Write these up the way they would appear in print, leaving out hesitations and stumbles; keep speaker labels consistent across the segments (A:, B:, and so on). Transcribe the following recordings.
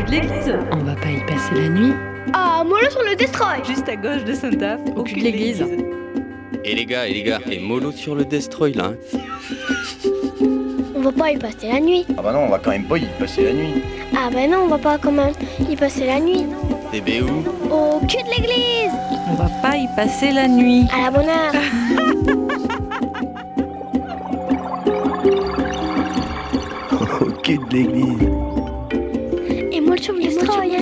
A: de l'église.
B: On va pas y passer la nuit.
C: Ah, mollo sur le destroy.
A: Juste à gauche de Saint-Aph, au cul de l'église.
D: Et les gars, et mollo sur le destroy là.
C: On va pas y passer la nuit.
E: Ah bah non, on va quand même pas y passer la nuit.
C: Ah bah non, on va pas quand même y passer la nuit.
D: Bébé où?
C: Au cul de l'église.
A: On va pas y passer la nuit.
C: À la bonne heure.
E: Au cul de l'église.
C: Et mollo sur le destroy.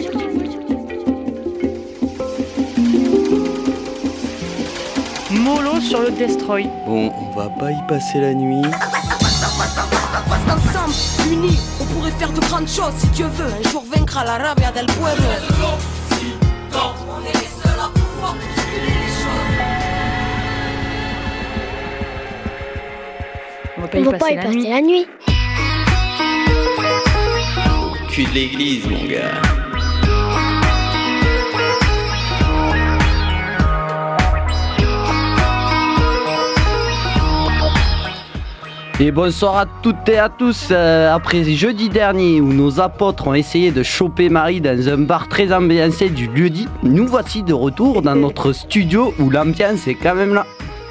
A: Mollo sur le destroy.
D: Bon, on va pas y passer la nuit.
F: Parce qu'ensemble, unis, on pourrait faire de grandes choses. Si Dieu veut, un jour vaincra la rabia del pueblo. On est les seuls à pouvoir bousculer les choses.
A: On va pas
C: On
A: y
C: va pas
A: passer
C: y
A: la
C: passer
A: nuit.
C: la nuit.
D: Au cul de l'église, mon gars.
G: Et bonsoir à toutes et à tous. Après jeudi dernier où nos apôtres ont essayé de choper Marie dans un bar très ambiancé du lieu-dit, nous voici de retour dans notre studio où l'ambiance est quand même là.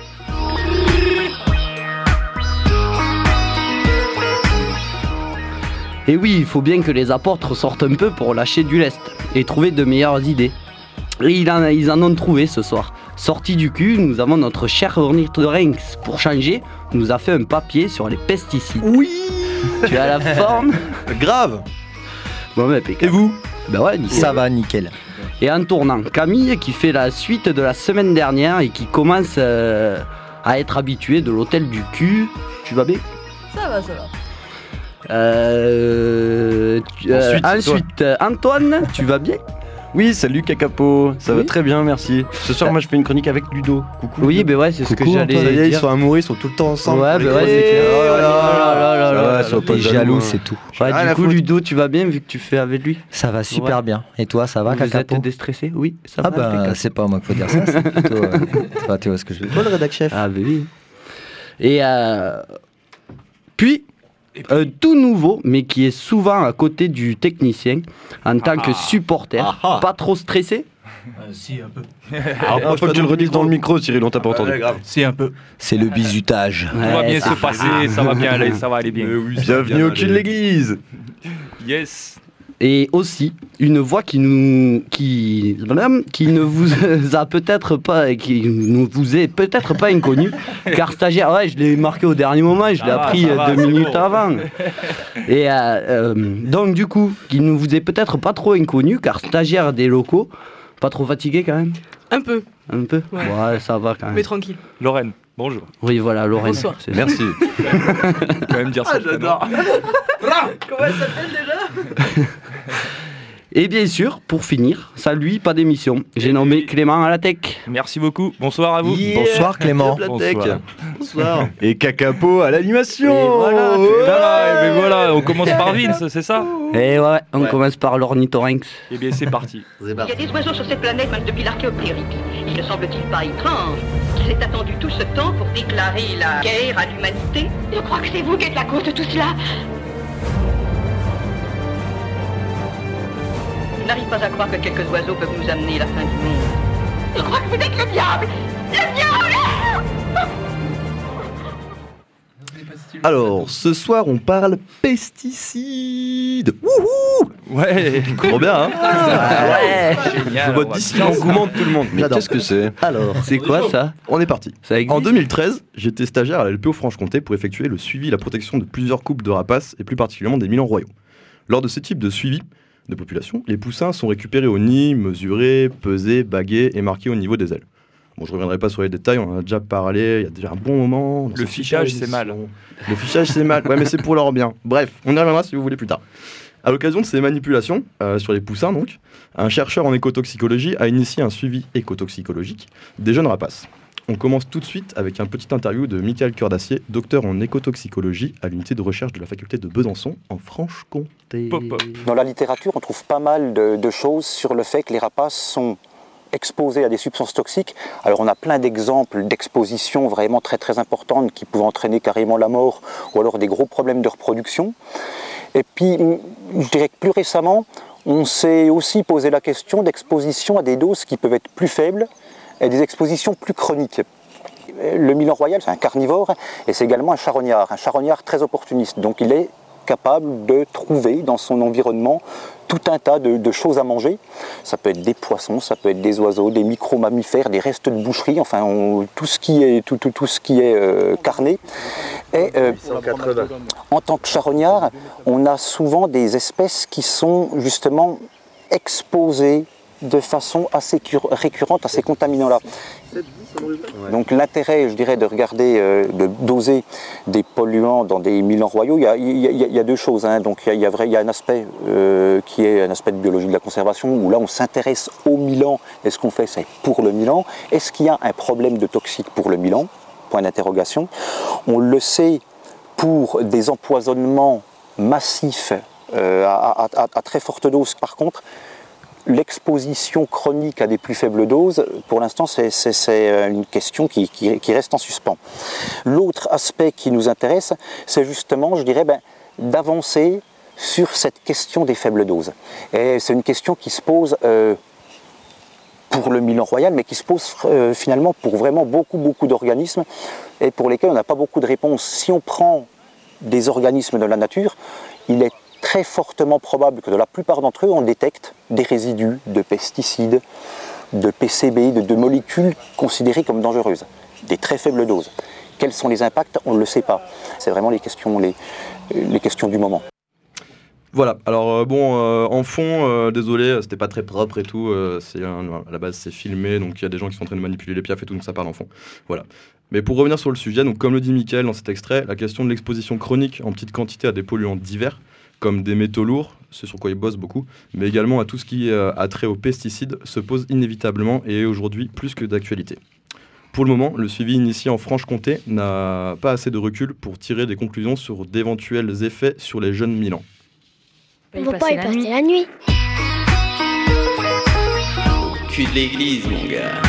G: Et oui, il faut bien que les apôtres sortent un peu pour lâcher du lest et trouver de meilleures idées. Et ils en ont trouvé ce soir. Sorti du cul, nous avons notre cher ornithorynx pour changer, nous a fait un papier sur les pesticides.
E: Oui.
G: Tu as la forme?
E: Grave.
G: Bon, mais
E: Et vous?
G: Ben ouais, nickel.
E: Ça va, nickel.
G: Et en tournant, Camille qui fait la suite de la semaine dernière et qui commence à être habituée de l'hôtel du cul. Tu vas bien?
A: Ça va, ça va.
G: Ensuite, Antoine, tu vas bien?
H: Oui, salut Kakapo, ça
G: Oui.
H: va très bien, merci. Ce soir, moi je fais une chronique avec Ludo. Coucou.
G: Oui, ben ouais, c'est ce que j'allais
E: Ça y est, ils
G: dire.
E: sont amoureux, ils sont tout le temps ensemble.
G: Ouais,
E: pour les
G: ben ouais,
E: chroniques.
G: c'est clair.
E: Oh là là.
I: Ouais, sois pas
E: T'es
I: jaloux,
E: jaloux,
I: c'est tout.
G: Ouais,
E: Rien
G: du
E: à
G: coup,
E: foutre.
G: Ludo, tu vas bien vu que tu fais avec lui?
I: Ça va super
G: Ouais.
I: bien. Et toi, ça va,
G: Vous
I: Kakapo?
G: êtes déstressé? Oui, ça
I: Ah
G: va.
I: bah,
G: impeccable.
I: c'est pas à moi qu'il faut dire ça, c'est plutôt... Enfin, tu vois ce que je veux dire.
E: Toi le rédac chef.
G: Ah, ben oui. Et puis, un tout nouveau, mais qui est souvent à côté du technicien, en tant que supporter, pas trop stressé.
J: Si, un peu.
H: Alors, faut que tu le redises dans le micro, Cyril, on t'a pas entendu.
J: Si, un peu.
I: C'est le bizutage.
J: Tout va bien
G: ça
J: se passer, ça va bien aller, ça va aller bien.
H: Bienvenue au cul de l'église.
J: Yes.
G: Et aussi une voix qui ne vous a peut-être pas, qui ne vous est peut-être pas inconnue, car stagiaire, ouais, je l'ai marqué au dernier moment, je l'ai appris 2 minutes avant. Et donc du coup, qui ne vous est peut-être pas trop inconnu, car stagiaire des locaux, pas trop fatigué quand même,
A: Un peu,
G: un peu.
A: Ouais.
G: Ouais, ça va quand même.
A: mais tranquille.
J: Lorraine, bonjour.
G: Oui, voilà, Lorraine.
A: Bonsoir.
G: c'est-
H: Merci.
J: Quand même dire ça.
A: Comment elle s'appelle déjà?
G: Et bien sûr, pour finir, ça lui, pas d'émission. J'ai nommé Clément à la tech.
J: Merci beaucoup. Bonsoir à vous.
I: Bonsoir Clément.
J: Bonsoir.
E: Bonsoir.
H: Et Kakapo à l'animation.
G: Et voilà,
J: Ben voilà, on commence par Vince, c'est ça?
G: Et ouais, on commence par l'ornithorynx.
J: Eh bien, c'est parti.
K: Il y a des oiseaux sur cette planète même depuis l'archéoptéryque. Il ne semble-t-il pas étrange qu'il s'est attendu tout ce temps pour déclarer la guerre à l'humanité? Je crois que c'est vous qui êtes la cause de tout cela. Je n'arrive pas à croire que quelques oiseaux peuvent nous amener la fin du monde. Je crois que vous êtes le diable. Le diable.
H: Alors, ce soir, on parle pesticides. Wouhou.
J: Ouais.
H: Trop bien, hein? Je
J: Génial.
H: vois d'ici l'engouement de tout le monde. Mais
E: J'adore.
H: qu'est-ce que c'est?
G: Alors, c'est quoi ça?
H: On est parti.
G: Ça existe?
H: En 2013, j'étais stagiaire à la LPO Franche-Comté pour effectuer le suivi et la protection de plusieurs couples de rapaces et plus particulièrement des milans royaux. Lors de ce type de suivi de population, les poussins sont récupérés au nid, mesurés, pesés, bagués et marqués au niveau des ailes. Bon, je ne reviendrai pas sur les détails, on en a déjà parlé il y a déjà un bon moment.
J: Le fichage, c'est mal.
H: Le fichage, c'est mal. Ouais, mais c'est pour leur bien. Bref, on y reviendra si vous voulez plus tard. À l'occasion de ces manipulations, sur les poussins donc, un chercheur en écotoxicologie a initié un suivi écotoxicologique des jeunes rapaces. On commence tout de suite avec un petit interview de Michael Cœur d'Acier, docteur en écotoxicologie à l'unité de recherche de la faculté de Besançon en Franche-Comté.
J: Pop, pop.
L: Dans la littérature, on trouve pas mal de choses sur le fait que les rapaces sont exposés à des substances toxiques. Alors on a plein d'exemples d'expositions vraiment très très importantes qui pouvaient entraîner carrément la mort ou alors des gros problèmes de reproduction. Et puis, je dirais que plus récemment, On s'est aussi posé la question d'exposition à des doses qui peuvent être plus faibles et des expositions plus chroniques. Le milan royal, c'est un carnivore et c'est également un charognard très opportuniste. Donc il est capable de trouver dans son environnement tout un tas de choses à manger. Ça peut être des poissons, ça peut être des oiseaux, des micro-mammifères, des restes de boucherie, enfin tout ce qui est carné. Et en tant que charognard, on a souvent des espèces qui sont justement exposées de façon assez récurrente à ces contaminants-là. Donc l'intérêt, je dirais, de regarder, de doser des polluants dans des milans royaux, il y a deux choses. Hein. Donc il y a un aspect qui est un aspect de biologie de la conservation, où là on s'intéresse au milan, et ce qu'on fait c'est pour le milan. Est-ce qu'il y a un problème de toxique pour le milan ? Point d'interrogation. On le sait pour des empoisonnements massifs à très forte dose. Par contre, l'exposition chronique à des plus faibles doses, pour l'instant, c'est une question qui reste en suspens. L'autre aspect qui nous intéresse, c'est justement, je dirais, d'avancer sur cette question des faibles doses. Et c'est une question qui se pose pour le milan royal, mais qui se pose finalement pour vraiment beaucoup d'organismes et pour lesquels on n'a pas beaucoup de réponses. Si on prend des organismes de la nature, il est très fortement probable que de la plupart d'entre eux, on détecte des résidus de pesticides, de PCB, de molécules considérées comme dangereuses, des très faibles doses. Quels sont les impacts ? On ne le sait pas. C'est vraiment les questions du moment.
H: Voilà, alors en fond, désolé, c'était pas très propre et tout, à la base c'est filmé, donc il y a des gens qui sont en train de manipuler les piafs et tout, donc ça parle en fond. Voilà. Mais pour revenir sur le sujet, donc comme le dit Mickaël dans cet extrait, la question de l'exposition chronique en petite quantité à des polluants divers, comme des métaux lourds, c'est sur quoi ils bossent beaucoup, mais également à tout ce qui a trait aux pesticides, se pose inévitablement et est aujourd'hui plus que d'actualité. Pour le moment, le suivi initié en Franche-Comté n'a pas assez de recul pour tirer des conclusions sur d'éventuels effets sur les jeunes milans.
C: On ne va pas y passer la nuit.
D: Cul de l'église, mon gars.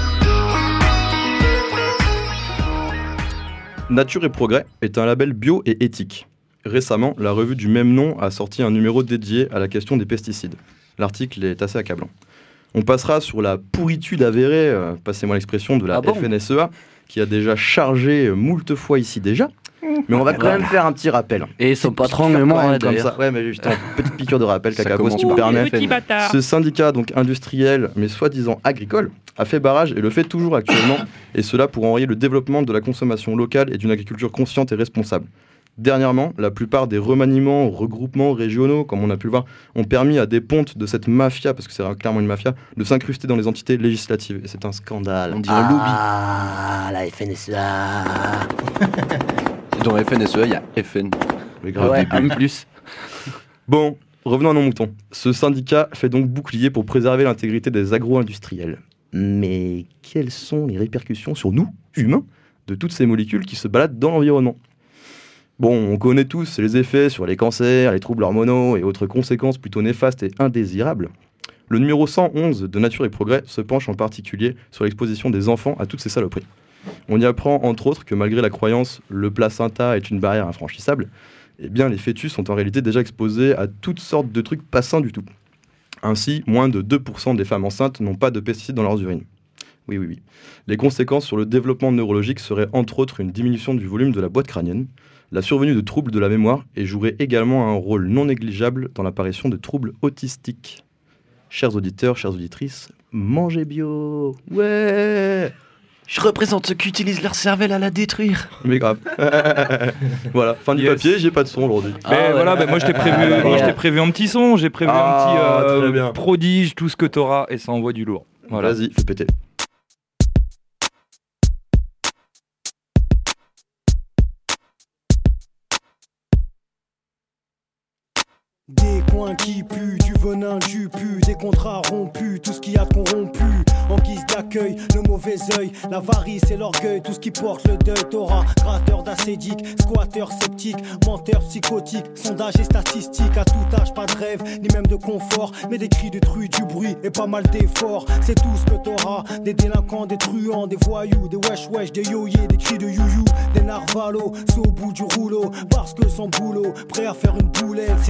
H: Nature et Progrès est un label bio et éthique. Récemment, la revue du même nom a sorti un numéro dédié à la question des pesticides. L'article est assez accablant. On passera sur la pourritude avérée, passez-moi l'expression, de la FNSEA, qui a déjà chargé moult fois ici déjà. Mais on va quand même faire un petit rappel.
G: Et son patron et moi, d'ailleurs.
H: Ouais, mais justement, petite piqûre de rappel, Kakako, si tu me permets. Ce syndicat donc industriel, mais soi-disant agricole, a fait barrage et le fait toujours actuellement, et cela pour enrayer le développement de la consommation locale et d'une agriculture consciente et responsable. Dernièrement, la plupart des remaniements, regroupements régionaux, comme on a pu le voir, ont permis à des pontes de cette mafia, parce que c'est clairement une mafia, de s'incruster dans les entités législatives. Et c'est un scandale.
I: On dirait lobby.
G: Ah, la FNSEA.
I: Dans FNSEA, il y a FN.
H: Le grave début.
G: En plus.
H: Bon, revenons à nos moutons. Ce syndicat fait donc bouclier pour préserver l'intégrité des agro-industriels. Mais quelles sont les répercussions sur nous, humains, de toutes ces molécules qui se baladent dans l'environnement ? Bon, on connaît tous les effets sur les cancers, les troubles hormonaux et autres conséquences plutôt néfastes et indésirables. Le numéro 111 de Nature et Progrès se penche en particulier sur l'exposition des enfants à toutes ces saloperies. On y apprend entre autres que malgré la croyance « le placenta est une barrière infranchissable », eh bien les fœtus sont en réalité déjà exposés à toutes sortes de trucs pas sains du tout. Ainsi, moins de 2% des femmes enceintes n'ont pas de pesticides dans leurs urines. Oui. Les conséquences sur le développement neurologique seraient entre autres une diminution du volume de la boîte crânienne, la survenue de troubles de la mémoire et jouerait également un rôle non négligeable dans l'apparition de troubles autistiques. Chers auditeurs, chères auditrices, mangez bio. Ouais.
I: Je représente ceux qui utilisent leur cervelle à la détruire.
H: Mais grave. Voilà, fin du papier, j'ai pas de son aujourd'hui.
J: Mais voilà, moi je t'ai prévu un petit son, j'ai prévu un petit prodige, tout ce que t'auras, et ça envoie du lourd. Voilà.
H: Vas-y, fais péter.
B: Des coins qui puent, du venin, du pu, des contrats rompus, tout ce qu'il y a de corrompu. En guise d'accueil, le mauvais œil, l'avarice et l'orgueil, tout ce qui porte le deuil t'aura. Gratteur d'acédique, squatteur sceptique, menteur psychotique, sondage et statistique. À tout âge, pas de rêve, ni même de confort, mais des cris de truie, du bruit et pas mal d'efforts. C'est tout ce que t'auras, des délinquants, des truands, des voyous, des wesh, des yo-yé, des cris de you-you, des narvalos, sous au bout du rouleau, parce que sans boulot, prêt à faire une boulette. C'est tout ce que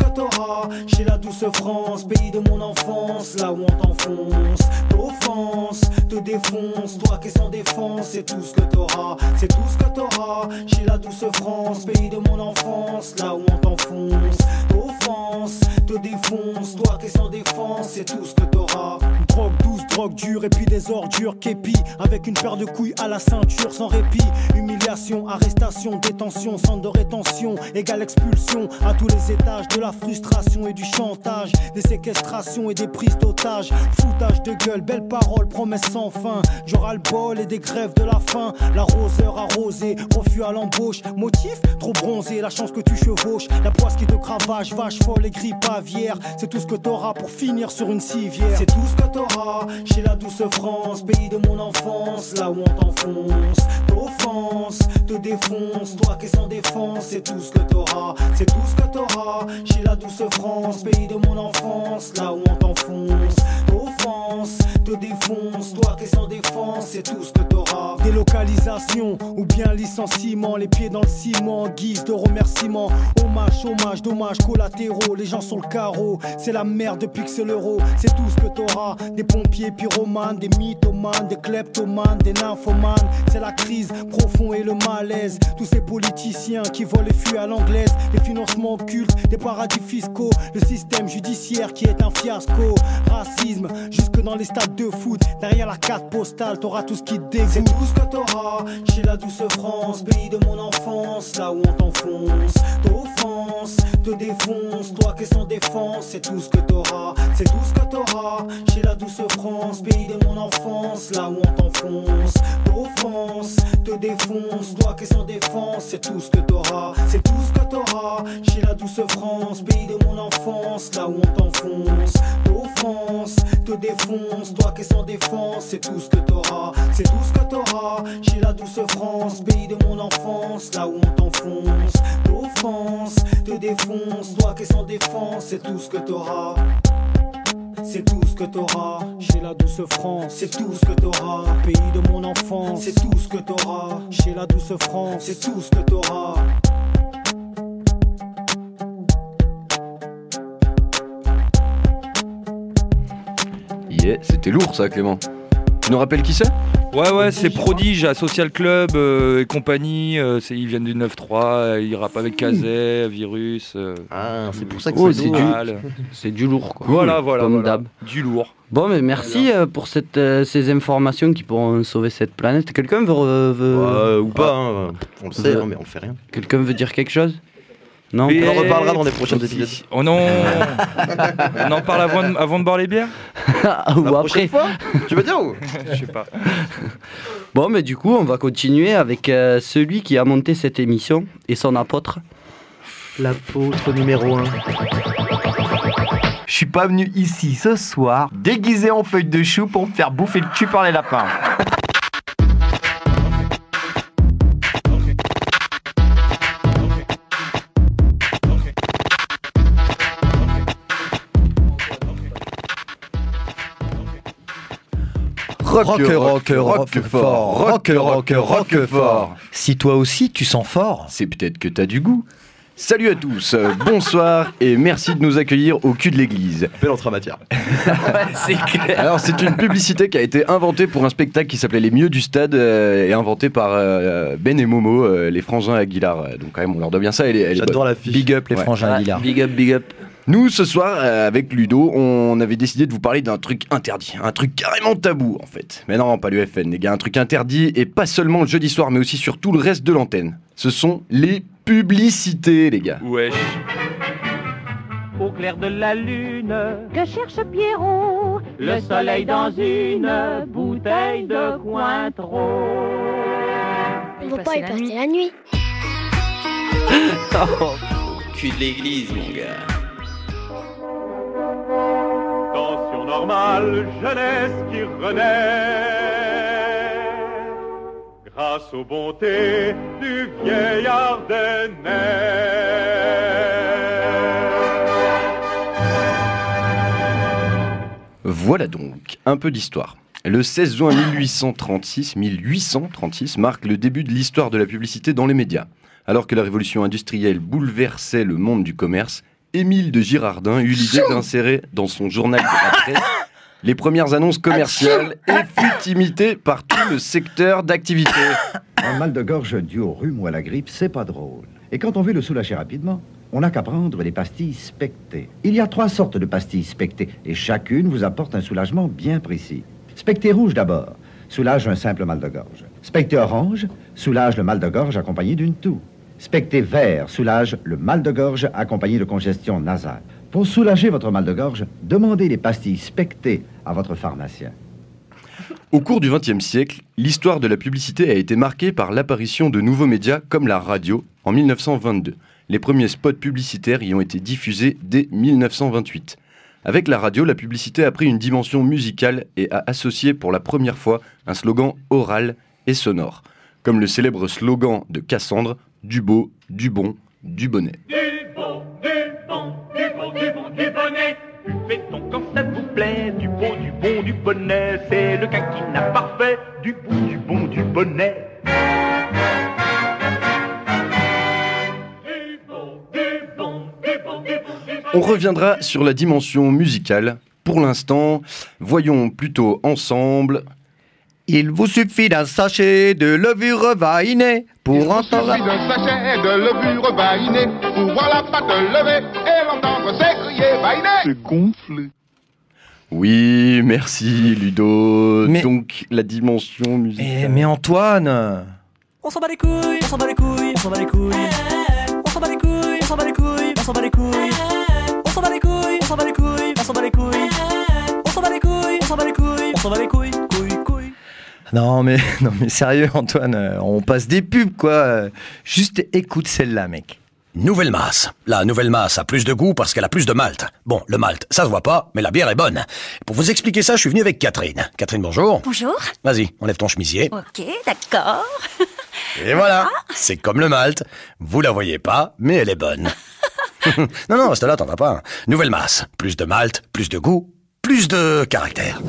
B: que t'auras chez la douce France, pays de mon enfance, là où on t'enfonce. T'offense, te défonce, toi qui es sans défense, c'est tout ce que t'auras. C'est tout ce que t'auras chez la douce France, pays de mon enfance, là où on t'enfonce. T'offense, te défonce, toi qui es sans défense, c'est tout ce que t'auras. Drogue douce, drogue dure et puis des ordures képi, avec une paire de couilles à la ceinture sans répit. Humiliation, arrestation, détention, centre de rétention égale expulsion à tous les étages de la frustration et du chantage, des séquestrations et des prises d'otages, foutage de gueule, belles paroles, promesses sans fin, du ras-le-bol et des grèves de la faim. L'arroseur arrosé, refus à l'embauche, motif trop bronzé, la chance que tu chevauches, la poisse qui te cravache, vache folle et grippe aviaire, c'est tout ce que t'auras pour finir sur une civière. C'est tout ce que t'auras chez la douce France, pays de mon enfance, là où on t'enfonce. T'offense, te défonce, toi qui es sans défense, c'est tout ce que t'auras. C'est tout ce que t'auras chez la douce France, pays de mon enfance, là où on t'enfonce. T'offense, te défonce, toi qui es sans défense, c'est tout ce que t'auras. Délocalisation ou bien licenciement, les pieds dans le ciment, guise de remerciement. Hommage, chômage, dommages collatéraux, les gens sur le carreau, c'est la merde depuis que c'est l'euro. C'est tout ce que t'auras, des pompiers pyromanes, des mythomanes, des kleptomanes, des nymphomanes. C'est la crise profonde et le malaise, tous ces politiciens qui volent et fuient à l'anglaise, les financements occultes, des paradis fiscaux, le système judiciaire qui est un fiasco. Racisme, jusque dans les stades de foot, derrière la carte postale, t'auras tout ce qui te dégoûte. C'est tout ce que t'auras chez la douce France, pays de mon enfance, là où on t'enfonce. T'offense, te défonce, toi qui es sans défense, c'est tout ce que t'auras. C'est tout ce que t'auras chez la douce France, pays de mon enfance, là où on t'enfonce. T'offense, te défonce, toi qui es sans défense, c'est tout ce que t'auras. C'est tout ce que t'auras chez la douce France, pays de mon enfance, là où on t'enfonce. T'offense, te défonce, toi qui es sans défense, c'est tout ce que t'auras. C'est tout ce que t'auras chez la douce France, pays de mon enfance, là où on t'enfonce. T'offense, te défonce, toi qui es sans défense, c'est tout ce que t'auras. C'est tout ce que t'auras chez la douce France, c'est tout ce que t'auras, pays de mon enfance, c'est tout ce que t'auras chez la douce France, c'est tout ce que t'auras.
M: Yeah, c'était lourd ça, Clément. Tu nous rappelles qui c'est ?
J: Ouais, c'est Prodige à Social Club et compagnie. Ils viennent du 9-3, ils rappent avec Kazé, Virus.
E: C'est pour ça que
G: c'est du lourd, quoi.
J: Voilà,
G: comme d'hab.
J: Du lourd.
G: Bon, mais merci pour ces informations qui pourront sauver cette planète. Quelqu'un veut...
H: ou pas, hein. On le sait, mais on fait rien.
G: Quelqu'un veut dire quelque chose ? Non,
H: on en reparlera dans les prochains épisodes.
J: On en parle avant de boire les bières
G: ou après
H: fois tu veux dire ou
J: je sais pas.
G: Bon, mais du coup, on va continuer avec celui qui a monté cette émission et son apôtre.
E: L'apôtre numéro 1.
N: Je suis pas venu ici ce soir déguisé en feuille de chou pour me faire bouffer le cul par les lapins.
E: Rock fort.
N: Si toi aussi tu sens fort,
M: c'est peut-être que t'as du goût. Salut à tous, bonsoir et merci de nous accueillir au cul de l'église.
H: Belle entrée en matière.
G: C'est clair.
M: Alors c'est une publicité qui a été inventée pour un spectacle qui s'appelait Les Mieux du Stade et inventé par Ben et Momo, les frangins Aguilar. Donc quand même on leur doit bien ça.
H: J'adore la fiche.
N: Big up les frangins Aguilar.
G: Big up.
M: Nous, ce soir, avec Ludo, on avait décidé de vous parler d'un truc interdit. Un truc carrément tabou, en fait. Mais non, pas l'UFN, les gars. Un truc interdit, et pas seulement le jeudi soir, mais aussi sur tout le reste de l'antenne. Ce sont les publicités, les gars.
J: Wesh.
O: Au clair de la lune,
K: Que cherche Pierrot?
O: le soleil dans une bouteille de Cointreau.
C: On va pas y passer la nuit.
D: Cul de l'église, mon gars.
O: Tension normale, jeunesse qui renaît, grâce aux bontés du vieil Ardennais.
M: Voilà donc, un peu d'histoire. Le 16 juin 1836 marque le début de l'histoire de la publicité dans les médias. Alors que la révolution industrielle bouleversait le monde du commerce, Émile de Girardin eut l'idée d'insérer dans son journal de la presse les premières annonces commerciales et fut imité par tout le secteur d'activité.
P: Un mal de gorge dû au rhume ou à la grippe, c'est pas drôle. Et quand on veut le soulager rapidement, on n'a qu'à prendre les pastilles Specté. Il y a 3 sortes de pastilles Specté et chacune vous apporte un soulagement bien précis. Specté rouge d'abord, soulage un simple mal de gorge. Specté orange, soulage le mal de gorge accompagné d'une toux. Specté vert, soulage le mal de gorge accompagné de congestion nasale. Pour soulager votre mal de gorge, demandez les pastilles Specté à votre pharmacien.
M: Au cours du XXe siècle, l'histoire de la publicité a été marquée par l'apparition de nouveaux médias comme la radio en 1922. Les premiers spots publicitaires y ont été diffusés dès 1928. Avec la radio, la publicité a pris une dimension musicale et a associé pour la première fois un slogan oral et sonore, comme le célèbre slogan de Cassandre, du beau, du bon, du bonnet.
O: Du beau, du bon, du beau, du bon, du bonnet. Buvez-on quand ça vous plaît, du beau, du bon, du bonnet. C'est le quinquennat parfait, du beau, du bon, du bonnet.
M: On reviendra sur la dimension musicale. Pour l'instant, voyons plutôt ensemble.
Q: Il vous suffit d'un sachet de levure vainée pour entendre...
R: Il vous suffit d'un sachet de levure vainée pour voir la patte levée et l'entendre s'écrier vainée. C'est gonflé.
M: Oui, merci Ludo. Mais... Donc, la dimension musicale...
Q: Mais Antoine...
F: On s'en bat les couilles, on s'en bat les couilles, on s'en bat les couilles. On s'en bat les couilles, on s'en bat les couilles, on s'en bat les couilles. On s'en bat les couilles, on s'en bat les couilles, on s'en bat les couilles. On s'en bat les couilles, on s'en bat les couilles, on s'en bat les couilles, couilles.
Q: Non mais sérieux Antoine, on passe des pubs quoi. Juste écoute celle-là mec.
S: Nouvelle Masse. La Nouvelle Masse a plus de goût parce qu'elle a plus de malt. Bon, le malt, ça se voit pas, mais la bière est bonne. Pour vous expliquer ça, je suis venu avec Catherine. Catherine, bonjour.
C: Bonjour.
S: Vas-y, enlève ton chemisier.
C: Ok, d'accord.
S: Et voilà, c'est comme le malt. Vous la voyez pas, mais elle est bonne. Non, celle-là, t'en vas pas. Nouvelle Masse. Plus de malt, plus de goût, plus de caractère.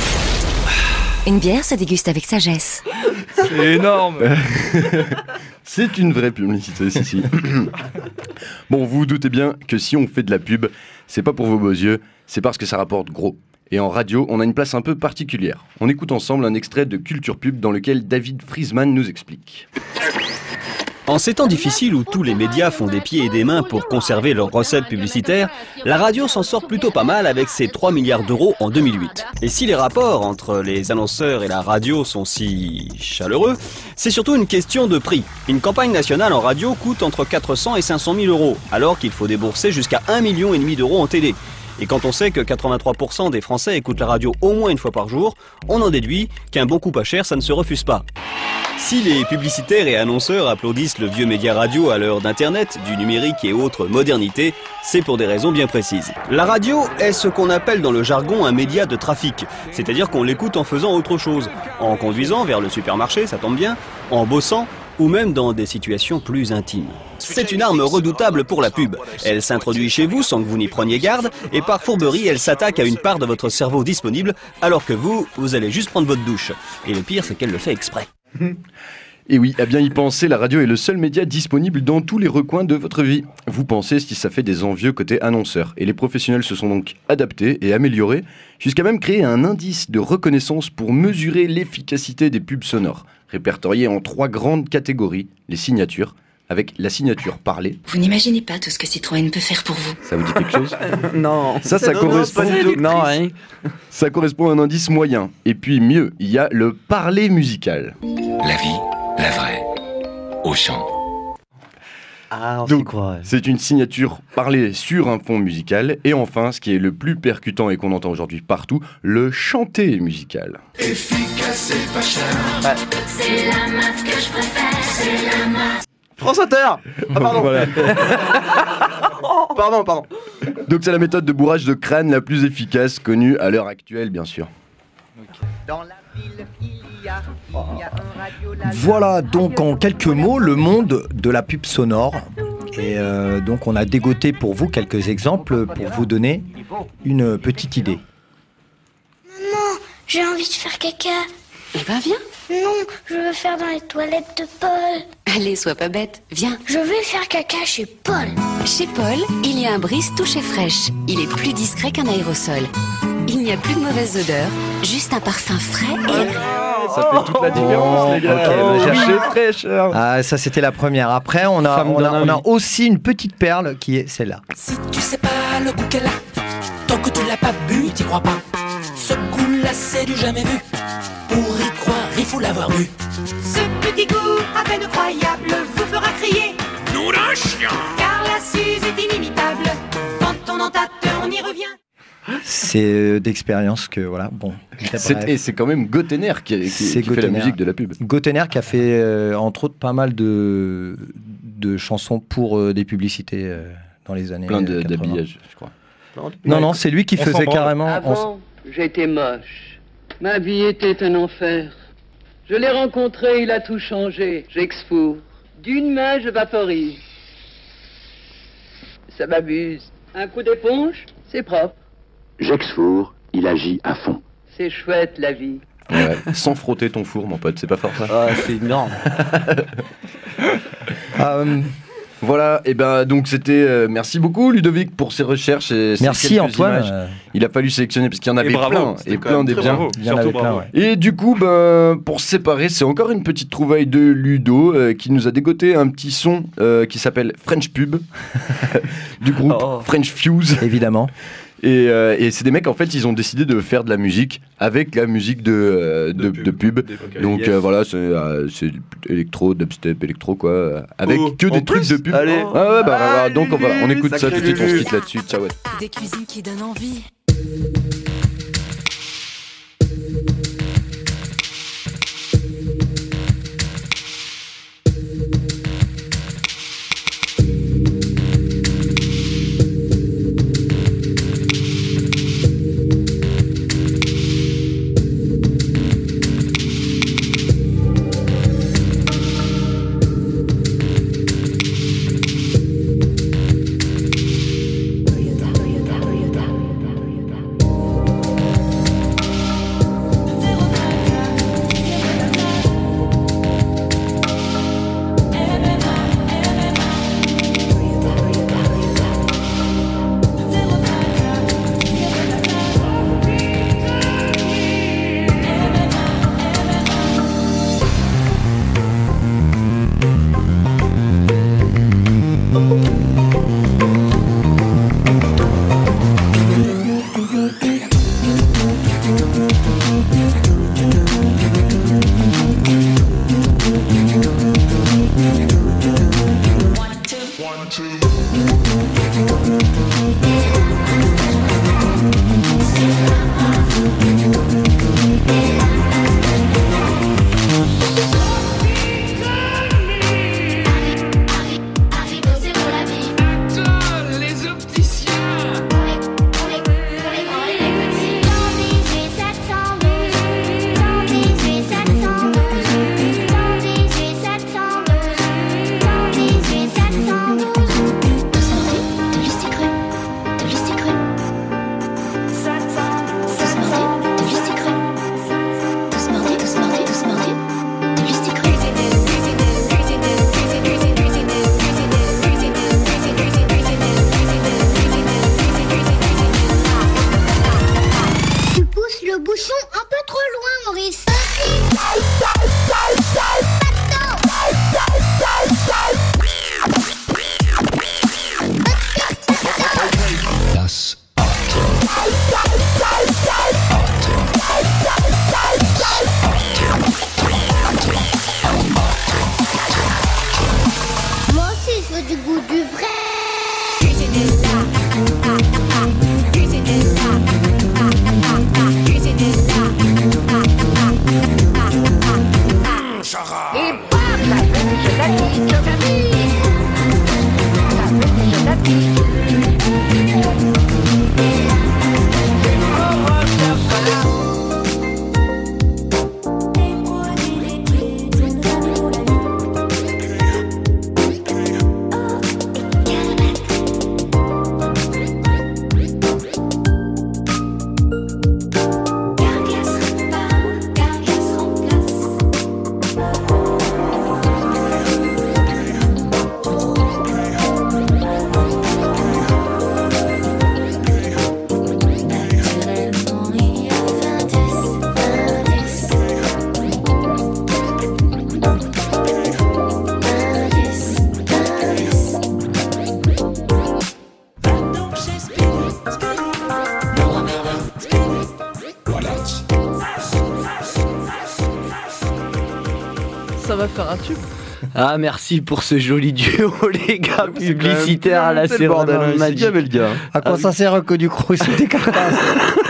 C: Une bière se déguste avec sagesse.
J: C'est énorme.
M: C'est une vraie publicité, si. Bon, vous vous doutez bien que si on fait de la pub, c'est pas pour vos beaux yeux, c'est parce que ça rapporte gros. Et en radio, on a une place un peu particulière. On écoute ensemble un extrait de Culture Pub dans lequel David Friesman nous explique.
T: En ces temps difficiles où tous les médias font des pieds et des mains pour conserver leurs recettes publicitaires, la radio s'en sort plutôt pas mal avec ses 3 milliards d'euros en 2008. Et si les rapports entre les annonceurs et la radio sont si chaleureux, c'est surtout une question de prix. Une campagne nationale en radio coûte entre 400 et 500 000 euros, alors qu'il faut débourser jusqu'à 1,5 million d'euros en télé. Et quand on sait que 83% des Français écoutent la radio au moins une fois par jour, on en déduit qu'un bon coup pas cher, ça ne se refuse pas. Si les publicitaires et annonceurs applaudissent le vieux média radio à l'heure d'Internet, du numérique et autres modernités, c'est pour des raisons bien précises. La radio est ce qu'on appelle dans le jargon un média de trafic, c'est-à-dire qu'on l'écoute en faisant autre chose, en conduisant vers le supermarché, ça tombe bien, en bossant, ou même dans des situations plus intimes. C'est une arme redoutable pour la pub. Elle s'introduit chez vous sans que vous n'y preniez garde, et par fourberie, elle s'attaque à une part de votre cerveau disponible, alors que vous allez juste prendre votre douche. Et le pire, c'est qu'elle le fait exprès.
M: Et oui, à bien y penser, la radio est le seul média disponible dans tous les recoins de votre vie. Vous pensez si ça fait des envieux côté annonceurs. Et les professionnels se sont donc adaptés et améliorés, jusqu'à même créer un indice de reconnaissance pour mesurer l'efficacité des pubs sonores, répertoriées en 3 grandes catégories, les signatures, avec la signature parlée.
C: Vous n'imaginez pas tout ce que Citroën peut faire pour vous.
M: Ça vous dit quelque chose?
E: Non.
M: Ça correspond.
E: Non, hein.
M: Ça correspond à un indice moyen. Et puis mieux, il y a le parler musical.
U: La vie, la vraie, au chant.
E: Ah, on
M: donc,
E: s'y croit. Ouais.
M: C'est une signature parlée sur un fond musical. Et enfin, ce qui est le plus percutant et qu'on entend aujourd'hui partout, le chanté musical.
U: Efficace et pas cher.
M: Ouais.
U: C'est la meuf que je préfère, c'est la meuf.
E: France Inter. Ah pardon.
M: Voilà. Pardon. Donc c'est la méthode de bourrage de crâne la plus efficace connue à l'heure actuelle, bien sûr.
V: Dans la ville, il y a un radio.
Q: Voilà donc en quelques mots le monde de la pub sonore. Et donc on a dégoté pour vous quelques exemples pour vous donner une petite idée.
C: Maman, j'ai envie de faire caca.
F: Eh ben viens.
U: Non, je veux faire dans les toilettes de Paul.
C: Allez, sois pas bête, viens.
U: Je vais faire caca chez Paul.
C: Chez Paul, il y a un brise touché fraîche. Il est plus discret qu'un aérosol. Il n'y a plus de mauvaises odeurs, juste un parfum frais et...
H: Ça fait toute la différence, les gars.
Q: Chez
H: fraîcheur.
Q: Ah, ça c'était la première. Après, on a aussi une petite perle qui est celle-là.
F: Si tu sais pas le goût qu'elle a, tant que tu l'as pas bu, t'y crois pas. Ce goût-là, c'est du jamais vu. Pour y croire, il faut l'avoir bu.
A: Ce petit goût à peine croyable vous fera crier
F: Nous d'un chien.
A: car la Suze est inimitable. Quand on en tâte, on y revient.
Q: C'est d'expérience que voilà. Bon.
M: Et c'est quand même Gotener qui fait la musique de la pub.
Q: Gotener qui a fait entre autres pas mal de chansons pour des publicités dans les années.
M: Plein
Q: 80.
M: d'habillages, je crois.
Q: Non, c'est lui qui faisait carrément.
L: Avant, j'étais moche. Ma vie était un enfer. Je l'ai rencontré, il a tout changé. J'exfourre. D'une main, je vaporise. Ça m'abuse. Un coup d'éponge, c'est propre.
S: J'exfourre, il agit à fond.
L: C'est chouette, la vie.
M: Ouais, sans frotter ton four, mon pote, c'est pas fort ça.
G: Ah, c'est énorme.
M: Voilà, et ben donc c'était. Merci beaucoup Ludovic pour ces recherches. Et
Q: merci
M: quelques
Q: Antoine.
M: Images. Il a fallu sélectionner parce qu'il y en avait
H: bravo,
M: plein et plein des biens.
H: bravo.
Q: Il y en avait plein, ouais.
M: Et du coup, pour séparer, c'est encore une petite trouvaille de Ludo qui nous a dégoté un petit son qui s'appelle French Pub du groupe French Fuse.
Q: Évidemment.
M: Et c'est des mecs, en fait, ils ont décidé de faire de la musique avec la musique de pub. Donc voilà, c'est électro, dubstep, électro, quoi. Avec que des trucs de pub.
H: Allez.
M: Donc on écoute ça tout de suite, on se quitte là-dessus. Ciao, ouais.
C: Des cuisines qui donnent envie.
B: va faire un tube.
G: Ah, merci pour ce joli duo, les gars,
H: C'est
G: publicitaire
H: quand même
G: à la
H: c'est le bordel,
G: vraiment
H: hein,
G: magique.
H: il y avait le gars.
Q: À quoi ça sert que du crous des carcasses?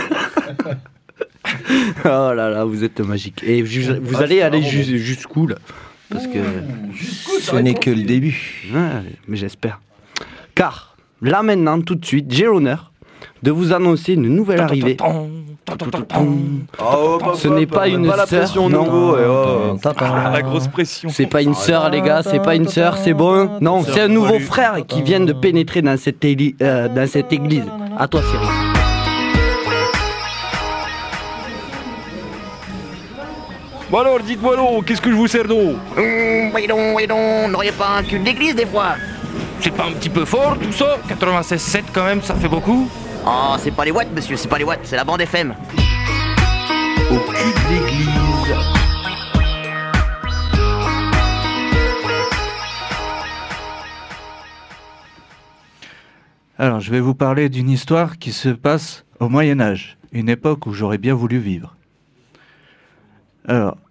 G: Oh là là, vous êtes magique. Et vous allez aller jusqu'où là? Parce que
Q: ce n'est que le début.
G: Ouais, mais j'espère. Car là maintenant, tout de suite, j'ai l'honneur de vous annoncer une nouvelle arrivée. Ce n'est pas une sœur, non.
J: La grosse pression.
G: C'est pas une sœur, les gars, c'est pas une sœur, c'est bon. Non, c'est un nouveau frère qui vient de pénétrer dans cette église. À toi, Cyril.
J: Bon alors, dites-moi donc, qu'est-ce que je vous sers d'eau?
I: Voyons donc, on n'aurait pas un cul d'église des fois?
W: C'est pas un petit peu fort tout ça? 96,7 quand même, ça fait beaucoup?
I: Oh, c'est pas les watts, monsieur, c'est pas les watts, c'est la bande FM.
G: Au cul de l'église.
X: Alors, je vais vous parler d'une histoire qui se passe au Moyen-Âge, une époque où j'aurais bien voulu vivre. Alors,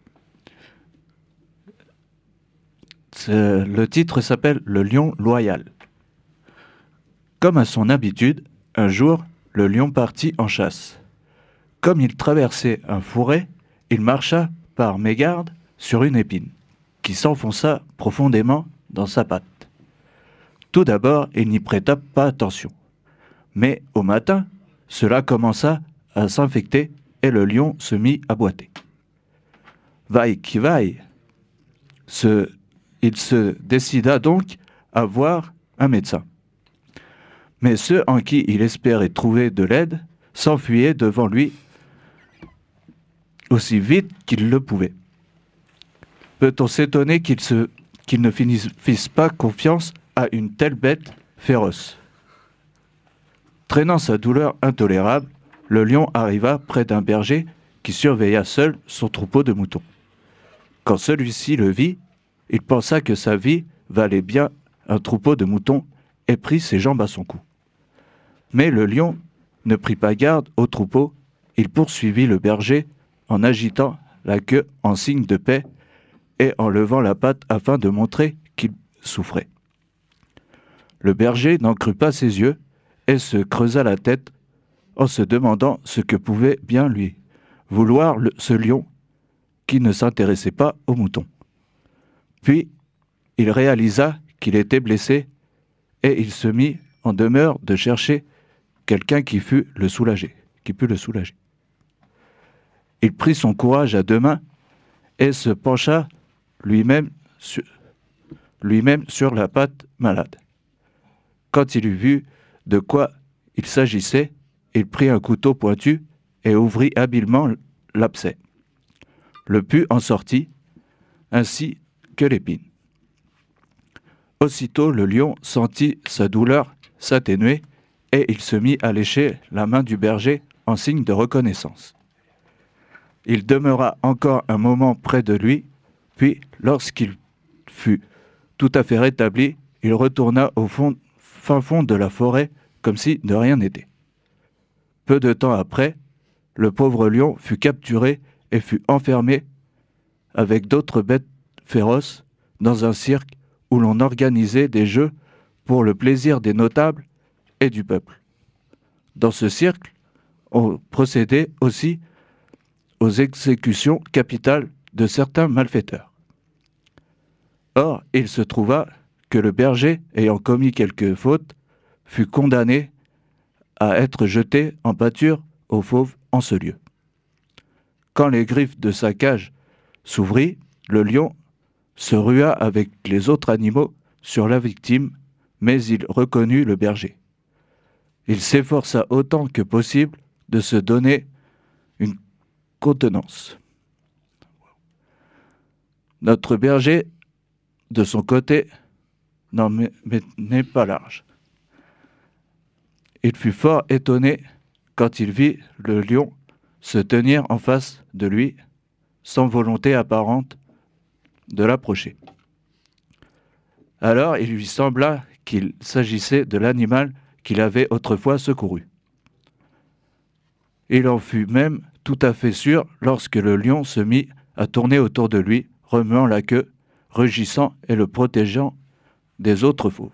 X: le titre s'appelle Le lion loyal. Comme à son habitude, un jour, le lion partit en chasse. Comme il traversait un fourré, il marcha par mégarde sur une épine, qui s'enfonça profondément dans sa patte. Tout d'abord, il n'y prêta pas attention. Mais au matin, cela commença à s'infecter et le lion se mit à boiter. Vaille qui vaille, il se décida donc à voir un médecin. Mais ceux en qui il espérait trouver de l'aide s'enfuyaient devant lui aussi vite qu'il le pouvait. Peut-on s'étonner qu'il ne fisse pas confiance à une telle bête féroce? Traînant sa douleur intolérable, le lion arriva près d'un berger qui surveilla seul son troupeau de moutons. Quand celui-ci le vit, il pensa que sa vie valait bien un troupeau de moutons et prit ses jambes à son cou. Mais le lion ne prit pas garde au troupeau, il poursuivit le berger en agitant la queue en signe de paix et en levant la patte afin de montrer qu'il souffrait. Le berger n'en crut pas ses yeux et se creusa la tête en se demandant ce que pouvait bien lui vouloir ce lion qui ne s'intéressait pas aux moutons. Puis, il réalisa qu'il était blessé et il se mit en demeure de chercher quelqu'un qui pût le soulager. Il prit son courage à deux mains et se pencha lui-même sur la patte malade. Quand il eut vu de quoi il s'agissait, il prit un couteau pointu et ouvrit habilement l'abcès. Le pus en sortit, ainsi que l'épine. Aussitôt le lion sentit sa douleur s'atténuer et il se mit à lécher la main du berger en signe de reconnaissance. Il demeura encore un moment près de lui, puis lorsqu'il fut tout à fait rétabli, il retourna au fin fond de la forêt comme si de rien n'était. Peu de temps après, le pauvre lion fut capturé et fut enfermé avec d'autres bêtes féroces dans un cirque où l'on organisait des jeux pour le plaisir des notables et du peuple. Dans ce cirque, on procédait aussi aux exécutions capitales de certains malfaiteurs. Or, il se trouva que le berger, ayant commis quelque faute, fut condamné à être jeté en pâture aux fauves en ce lieu. Quand les griffes de sa cage s'ouvrirent, le lion se rua avec les autres animaux sur la victime, mais il reconnut le berger. Il s'efforça autant que possible de se donner une contenance. Notre berger, de son côté, n'en n'est pas large. Il fut fort étonné quand il vit le lion se tenir en face de lui, sans volonté apparente de l'approcher. Alors il lui sembla qu'il s'agissait de l'animal qu'il avait autrefois secouru. Il en fut même tout à fait sûr lorsque le lion se mit à tourner autour de lui, remuant la queue, rugissant et le protégeant des autres fauves.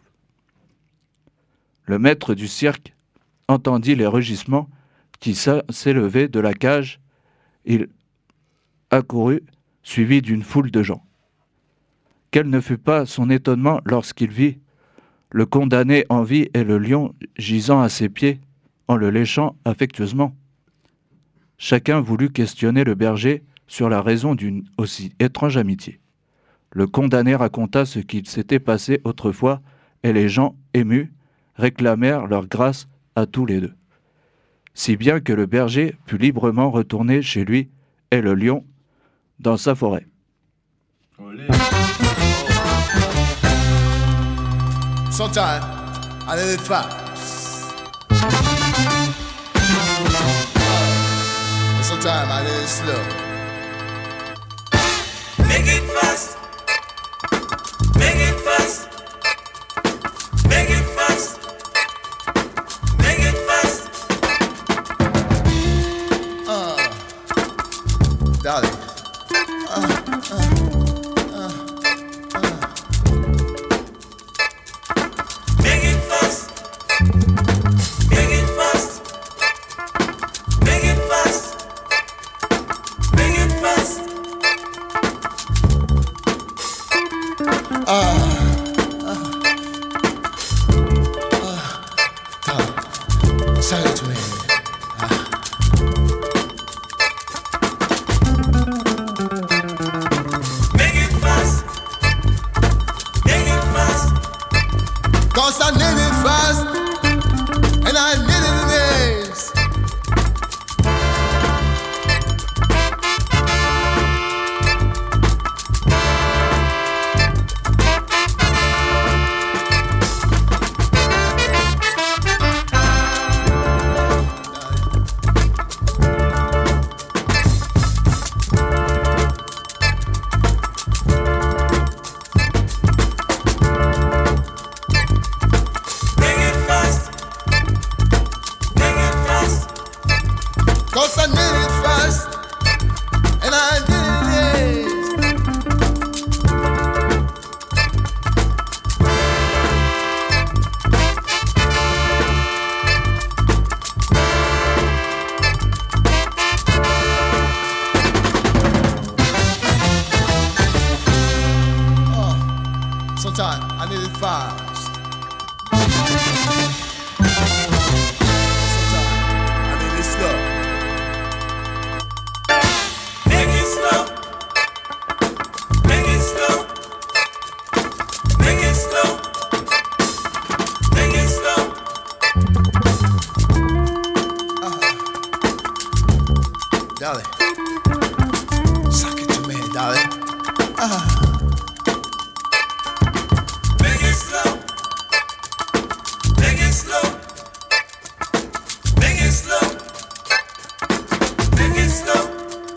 X: Le maître du cirque entendit les rugissements qui s'élevaient de la cage. Il accourut, suivi d'une foule de gens. Quel ne fut pas son étonnement lorsqu'il vit le condamné en vie et le lion gisant à ses pieds en le léchant affectueusement. Chacun voulut questionner le berger sur la raison d'une aussi étrange amitié. Le condamné raconta ce qu'il s'était passé autrefois et les gens, émus, réclamèrent leur grâce à tous les deux. Si bien que le berger put librement retourner chez lui et le lion dans sa forêt.
B: Sometimes I need it fast. Sometimes I need it slow. Make it fast. Make it fast. Make it fast. Make it fast. Darling. Make it fast. Make it fast. Make it fast. Make it fast. Say it to me. Make it fast. Make it fast. 'Cause I need it fast. And I need it in days. Cause I need it fast, and I need it. Sometimes I need it fast. Sometimes I need it slow. Make it slow. Make it slow. Make it slow. Make it slow. Darling, suck it to me, darling. Make it slow. Make it slow. Make it slow. Make it slow.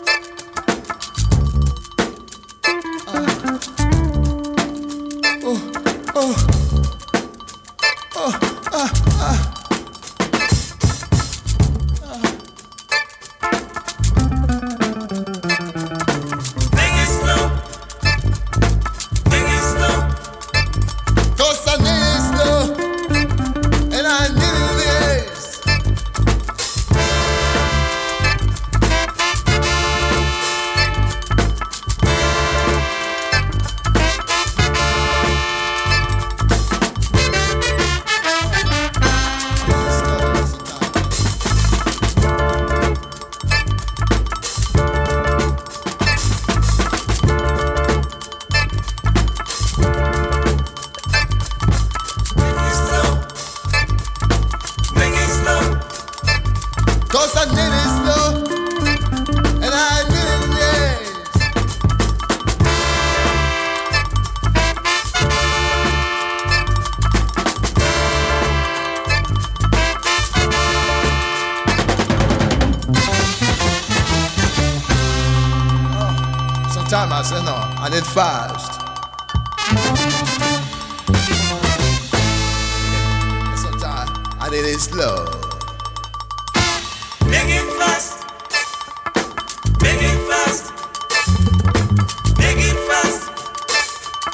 B: Sometimes I say no, I need fast. Sometimes I need it slow. Make it fast. Make it fast. Make it fast.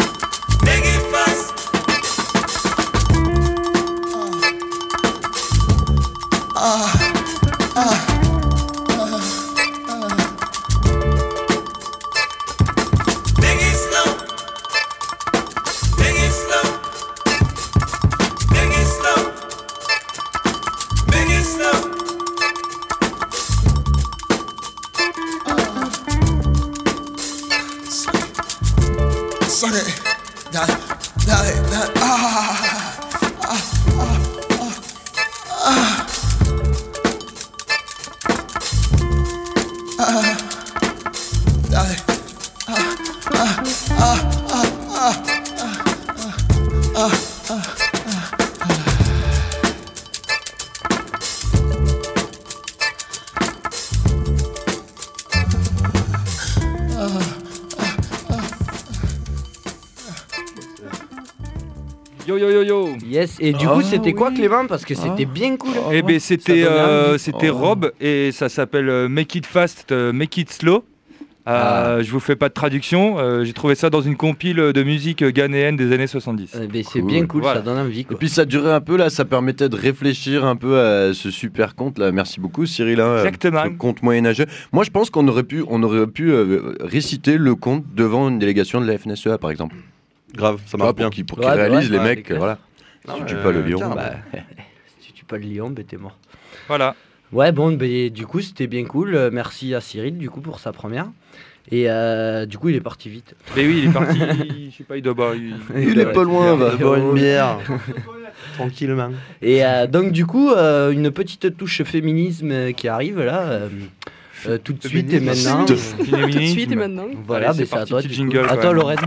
J: Yo yo yo yo.
G: Yes, et du coup c'était quoi Clément? Parce que c'était bien cool.
J: Eh ben c'était Rob et ça s'appelle Make It Fast, Make It Slow. Je vous fais pas de traduction, j'ai trouvé ça dans une compile de musique ghanéenne des années 70.
G: C'est bien cool, voilà. Ça donne envie quoi.
M: Et puis ça durait un peu là, ça permettait de réfléchir un peu à ce super conte là. Merci beaucoup Cyril.
J: Exactement.
M: Le conte moyenâgeux. Moi je pense qu'on aurait pu réciter le conte devant une délégation de la FNSEA par exemple.
H: Grave, ça marche bien.
M: Pour qu'ils réalisent les mecs, voilà. Si tu tues pas le lion,
G: si tu tues pas le lion, t'es mort.
J: Voilà.
G: Ouais, bon, du coup, c'était bien cool. Merci à Cyril, du coup, pour sa première. Et du coup, il est parti vite.
J: Mais oui, il est parti. Je sais pas, il doit boire.
M: Il est pas loin, va boire une bière.
G: Tranquillement. Et donc, du coup, une petite touche féminisme qui arrive là. Tout de suite et maintenant.
D: Tout de suite et maintenant.
G: Voilà,
J: allez,
G: c'est à toi.
J: Jingle,
G: à toi, Lorraine.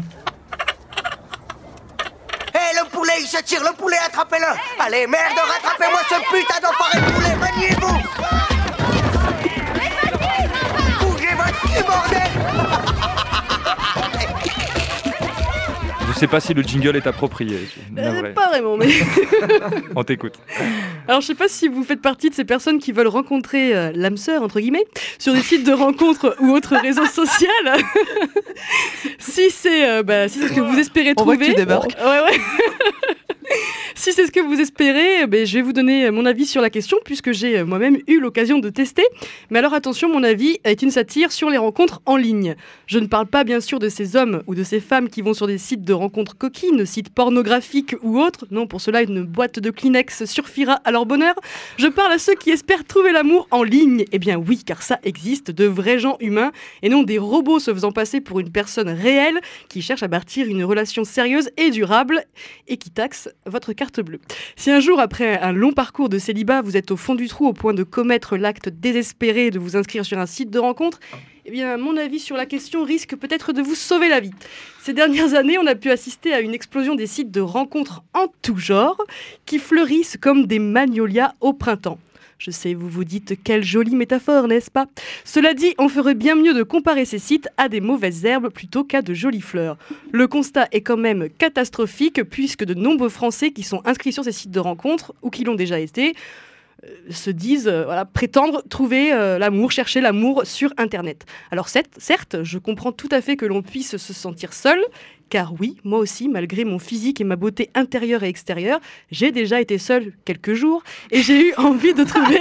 I: Le poulet, il se tire, le poulet, attrapez-le. Allez, merde, rattrapez-moi ce putain d'enfoiré de poulet, maniez-vous. Bougez votre cul, bordel.
J: Je sais pas si le jingle est approprié.
D: Pas vraiment, mais...
J: On t'écoute.
D: Alors, je sais pas si vous faites partie de ces personnes qui veulent rencontrer l'âme sœur, entre guillemets, sur des sites de rencontres ou autres réseaux sociaux. Si c'est ce que vous espérez trouver...
F: On voit que tu débarques.
D: Ouais. Si c'est ce que vous espérez, je vais vous donner mon avis sur la question puisque j'ai moi-même eu l'occasion de tester. Mais alors attention, mon avis est une satire sur les rencontres en ligne. Je ne parle pas bien sûr de ces hommes ou de ces femmes qui vont sur des sites de rencontres coquines, sites pornographiques ou autres. Non, pour cela, une boîte de Kleenex suffira à leur bonheur. Je parle à ceux qui espèrent trouver l'amour en ligne. Eh bien oui, car ça existe, de vrais gens humains et non des robots se faisant passer pour une personne réelle qui cherche à bâtir une relation sérieuse et durable et qui taxe votre carte bleue. Si un jour, après un long parcours de célibat, vous êtes au fond du trou au point de commettre l'acte désespéré de vous inscrire sur un site de rencontre, eh bien, mon avis sur la question risque peut-être de vous sauver la vie. Ces dernières années, on a pu assister à une explosion des sites de rencontres en tout genre qui fleurissent comme des magnolias au printemps. Je sais, vous vous dites, quelle jolie métaphore, n'est-ce pas? Cela dit, on ferait bien mieux de comparer ces sites à des mauvaises herbes plutôt qu'à de jolies fleurs. Le constat est quand même catastrophique puisque de nombreux Français qui sont inscrits sur ces sites de rencontres ou qui l'ont déjà été se disent prétendre trouver l'amour, chercher l'amour sur Internet. Alors certes, je comprends tout à fait que l'on puisse se sentir seul, car oui, moi aussi, malgré mon physique et ma beauté intérieure et extérieure, j'ai déjà été seule quelques jours et j'ai eu envie de trouver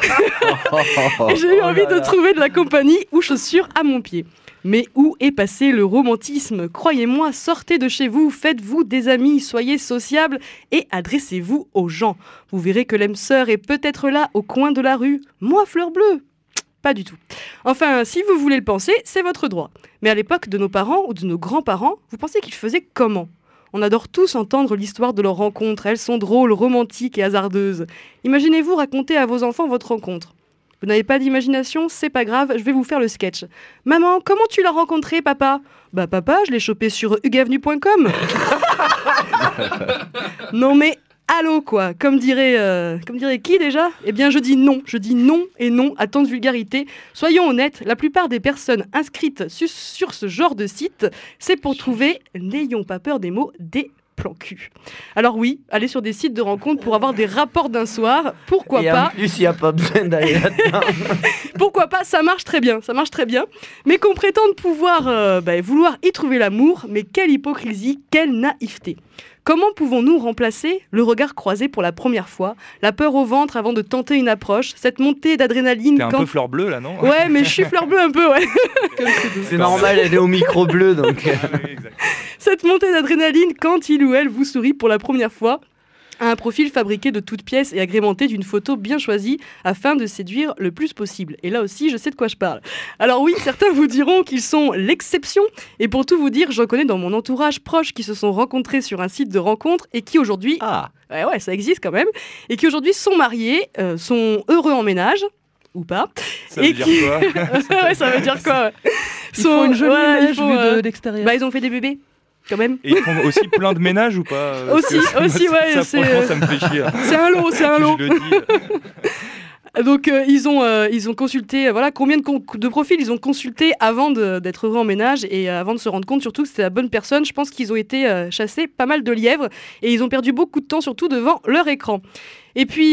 D: de la compagnie ou chaussures à mon pied. Mais où est passé le romantisme? Croyez-moi, sortez de chez vous, faites-vous des amis, soyez sociables et adressez-vous aux gens. Vous verrez que l'âme sœur est peut-être là, au coin de la rue. Moi, fleur bleue? Pas du tout. Enfin, si vous voulez le penser, c'est votre droit. Mais à l'époque de nos parents ou de nos grands-parents, vous pensez qu'ils faisaient comment? On adore tous entendre l'histoire de leurs rencontres. Elles sont drôles, romantiques et hasardeuses. Imaginez-vous raconter à vos enfants votre rencontre. Vous n'avez pas d'imagination? C'est pas grave, je vais vous faire le sketch. Maman, comment tu l'as rencontré, papa? Bah papa, je l'ai chopé sur hugueavenue.com. Non mais, allô quoi, comme dirait qui déjà? Eh bien je dis non et non à tant de vulgarité. Soyons honnêtes, la plupart des personnes inscrites sur ce genre de site, c'est pour trouver, n'ayons pas peur des mots, des plan cul. Alors oui, aller sur des sites de rencontres pour avoir des rapports d'un soir, pourquoi
G: et
D: pas.
G: En plus, il n'y a pas besoin d'aller là-dedans.
D: Pourquoi pas, ça marche très bien. Mais qu'on prétende vouloir y trouver l'amour, mais quelle hypocrisie, quelle naïveté. Comment pouvons-nous remplacer le regard croisé pour la première fois, la peur au ventre avant de tenter une approche, cette montée d'adrénaline
J: T'es un peu fleur bleue là, non?
D: Ouais, mais je suis fleur bleue un peu, ouais.
G: C'est normal, elle est au micro bleu donc.
D: Cette montée d'adrénaline quand il ou elle vous sourit pour la première fois, à un profil fabriqué de toutes pièces et agrémenté d'une photo bien choisie afin de séduire le plus possible. Et là aussi, je sais de quoi je parle. Alors oui, certains vous diront qu'ils sont l'exception, et pour tout vous dire, j'en connais dans mon entourage proche qui se sont rencontrés sur un site de rencontre et qui aujourd'hui, ouais, ça existe quand même, et qui aujourd'hui sont mariés, sont heureux en ménage, ou pas.
J: Ça veut dire quoi?
D: Ouais, ça veut dire quoi, ouais.
K: Ils font une jolie image vue de l'extérieur.
D: Bah, ils ont fait des bébés. Quand même.
J: Et ils font aussi plein de ménage ou pas?
D: Aussi, ouais.
J: Franchement, ça me fait chier.
D: C'est un lot.
J: Je le dis.
D: Donc ils ont consulté, voilà, combien de profils ils ont consulté avant d'être heureux en ménage et avant de se rendre compte surtout que c'était la bonne personne. Je pense qu'ils ont été chassés pas mal de lièvres et ils ont perdu beaucoup de temps surtout devant leur écran. Et puis,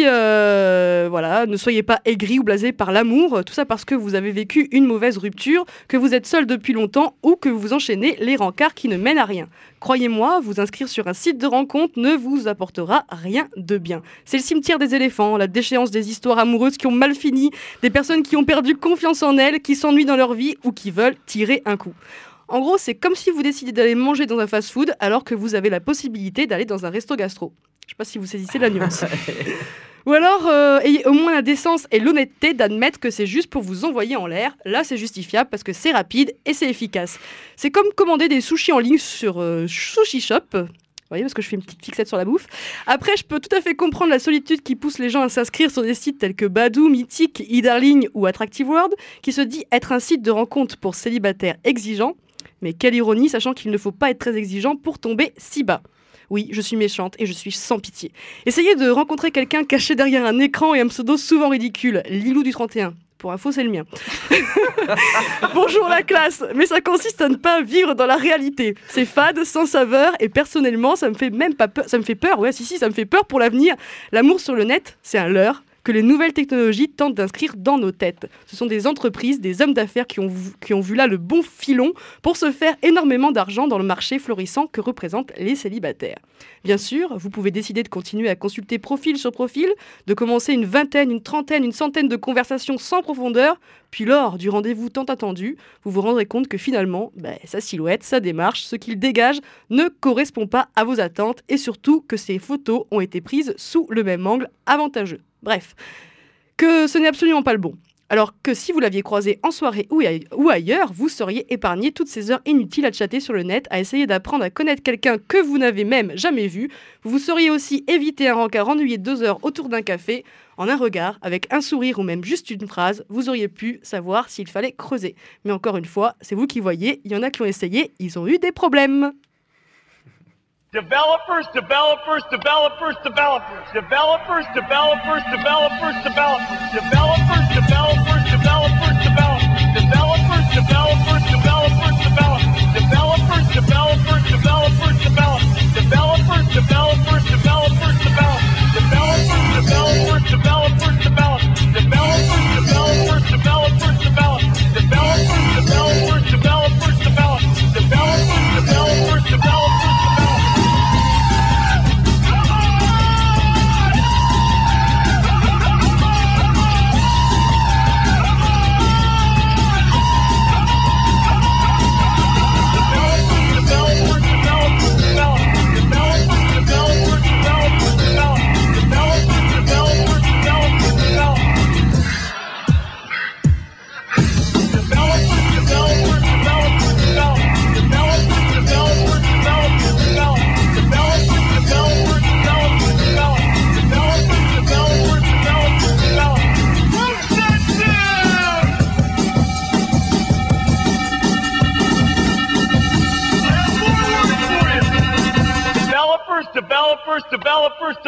D: voilà, ne soyez pas aigris ou blasés par l'amour, tout ça parce que vous avez vécu une mauvaise rupture, que vous êtes seul depuis longtemps ou que vous enchaînez les rencarts qui ne mènent à rien. Croyez-moi, vous inscrire sur un site de rencontre ne vous apportera rien de bien. C'est le cimetière des éléphants, la déchéance des histoires amoureuses qui ont mal fini, des personnes qui ont perdu confiance en elles, qui s'ennuient dans leur vie ou qui veulent tirer un coup. En gros, c'est comme si vous décidez d'aller manger dans un fast-food alors que vous avez la possibilité d'aller dans un resto gastro. Je sais pas si vous saisissez la nuance. Ou alors, ayez au moins la décence et l'honnêteté d'admettre que c'est juste pour vous envoyer en l'air. Là, c'est justifiable parce que c'est rapide et c'est efficace. C'est comme commander des sushis en ligne sur Sushi Shop. Vous voyez, parce que je fais une petite fixette sur la bouffe. Après, je peux tout à fait comprendre la solitude qui pousse les gens à s'inscrire sur des sites tels que Badoo, Mythic, eDarling ou Attractive World, qui se dit être un site de rencontre pour célibataires exigeants. Mais quelle ironie, sachant qu'il ne faut pas être très exigeant pour tomber si bas. Oui, je suis méchante et je suis sans pitié. Essayez de rencontrer quelqu'un caché derrière un écran et un pseudo souvent ridicule. Lilou du 31. Pour info, c'est le mien. Bonjour la classe, mais ça consiste à ne pas vivre dans la réalité. C'est fade, sans saveur, et personnellement, ça me fait même pas peur. Ça me fait peur, ouais, ça me fait peur pour l'avenir. L'amour sur le net, c'est un leurre que les nouvelles technologies tentent d'inscrire dans nos têtes. Ce sont des entreprises, des hommes d'affaires qui ont vu là le bon filon pour se faire énormément d'argent dans le marché florissant que représentent les célibataires. Bien sûr, vous pouvez décider de continuer à consulter profil sur profil, de commencer une vingtaine, une trentaine, une centaine de conversations sans profondeur, puis lors du rendez-vous tant attendu, vous vous rendrez compte que finalement, sa silhouette, sa démarche, ce qu'il dégage ne correspond pas à vos attentes et surtout que ces photos ont été prises sous le même angle avantageux. Bref, que ce n'est absolument pas le bon. Alors que si vous l'aviez croisé en soirée ou ailleurs, vous seriez épargné toutes ces heures inutiles à chatter sur le net, à essayer d'apprendre à connaître quelqu'un que vous n'avez même jamais vu. Vous seriez aussi évité un rencard ennuyé 2 heures autour d'un café. En un regard, avec un sourire ou même juste une phrase, vous auriez pu savoir s'il fallait creuser. Mais encore une fois, c'est vous qui voyez, il y en a qui ont essayé, ils ont eu des problèmes.
N: Developers, developers, developers, developers. Developers, developers, developers, developers. Developers, developers, developers, developers. Developers, developers, developers, developers. Developers, developers, developers, developers. Developers, developers, developers, developers. Developers, developers, developers, developers. Developers, developers, developers, developers. Developers, developers, developers, developers. Developers, developers, developers. Developers,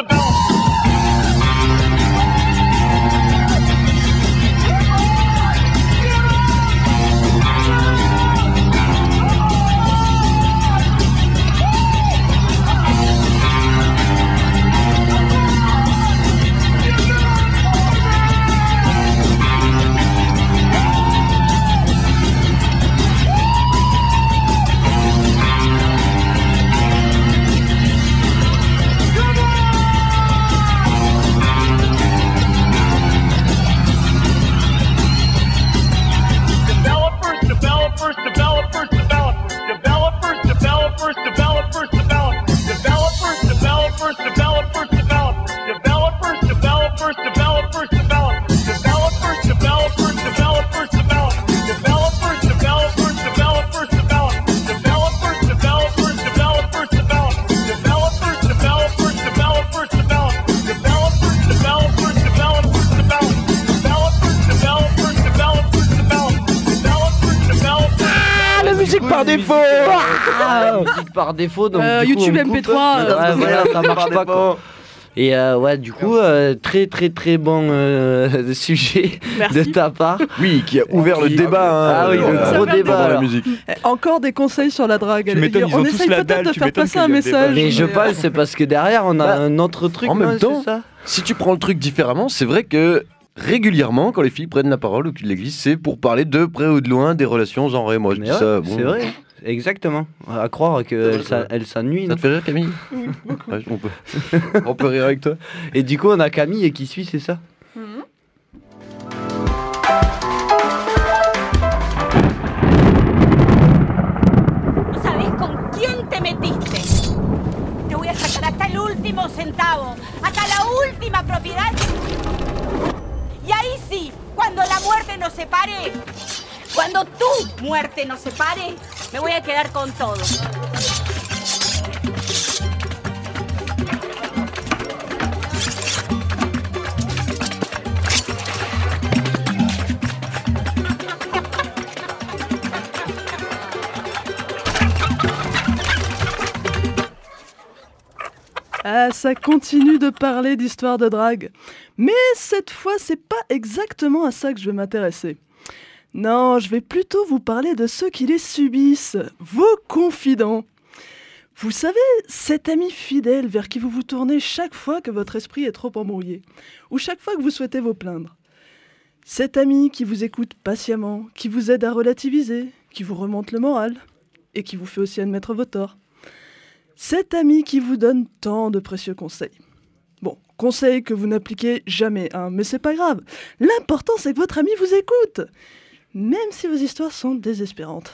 G: par
M: défaut.
G: Musique par défaut. Donc, du coup,
D: YouTube
G: on coupe.
D: MP3.
G: Ouais, voilà, ça marche pas, quoi. Et du coup, très très très bon sujet de ta part.
M: Oui, qui a ouvert le débat.
G: Ah oui, le gros débat.
M: Dans la
G: alors.
M: musique.
K: Encore des conseils sur la drague.
J: Tu m'étonnes, ils ont
K: On
J: tous
K: essaye
J: la
K: peut-être
J: dalle,
K: de
J: tu
K: faire
J: m'étonnes
K: passer
J: qu'il y a
K: un
J: le
K: message.
G: Mais je pense c'est parce que derrière on a un autre truc.
M: En
G: non,
M: même temps,
G: c'est ça
M: si tu prends le truc différemment, c'est vrai que régulièrement, quand les filles prennent la parole au cul de l'église, c'est pour parler de près ou de loin des relations genrées. Moi, je dis
G: ouais,
M: ça. Bon.
G: C'est vrai. Exactement. À croire qu'elle elle s'ennuie.
M: Ça
G: non
M: te fait rire, Camille?
K: Oui, beaucoup.
M: Ouais, on peut rire avec toi.
G: Et du coup, on a Camille qui suit, c'est ça?
A: ¿No sabes con quién te metiste? Te voy a sacar hasta el último centavo, hasta la última propiedad. Y ahí sí, cuando la muerte nos separe, cuando tu muerte nos separe, me voy a quedar con todo.
K: Ah, ça continue de parler d'histoire de drague. Mais cette fois, c'est pas exactement à ça que je vais m'intéresser. Non, je vais plutôt vous parler de ceux qui les subissent, vos confidents. Vous savez, cet ami fidèle vers qui vous vous tournez chaque fois que votre esprit est trop embrouillé, ou chaque fois que vous souhaitez vous plaindre. Cet ami qui vous écoute patiemment, qui vous aide à relativiser, qui vous remonte le moral, et qui vous fait aussi admettre vos torts. Cet ami qui vous donne tant de précieux conseils. Bon, conseils que vous n'appliquez jamais, hein, mais c'est pas grave. L'important, c'est que votre ami vous écoute, même si vos histoires sont désespérantes.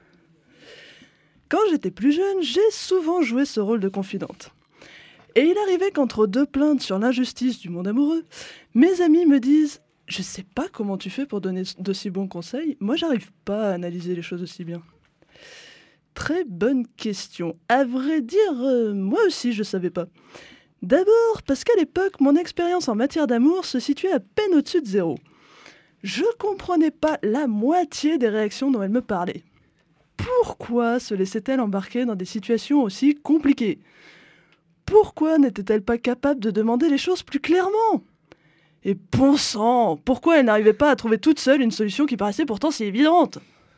K: Quand j'étais plus jeune, j'ai souvent joué ce rôle de confidente. Et il arrivait qu'entre deux plaintes sur l'injustice du monde amoureux, mes amis me disent « Je sais pas comment tu fais pour donner de si bons conseils, moi j'arrive pas à analyser les choses aussi bien. » Très bonne question. À vrai dire, moi aussi je savais pas. D'abord parce qu'à l'époque, mon expérience en matière d'amour se situait à peine au-dessus de 0. Je comprenais pas la moitié des réactions dont elle me parlait. Pourquoi se laissait-elle embarquer dans des situations aussi compliquées? Pourquoi n'était-elle pas capable de demander les choses plus clairement? Et bon sang, pourquoi elle n'arrivait pas à trouver toute seule une solution qui paraissait pourtant si évidente?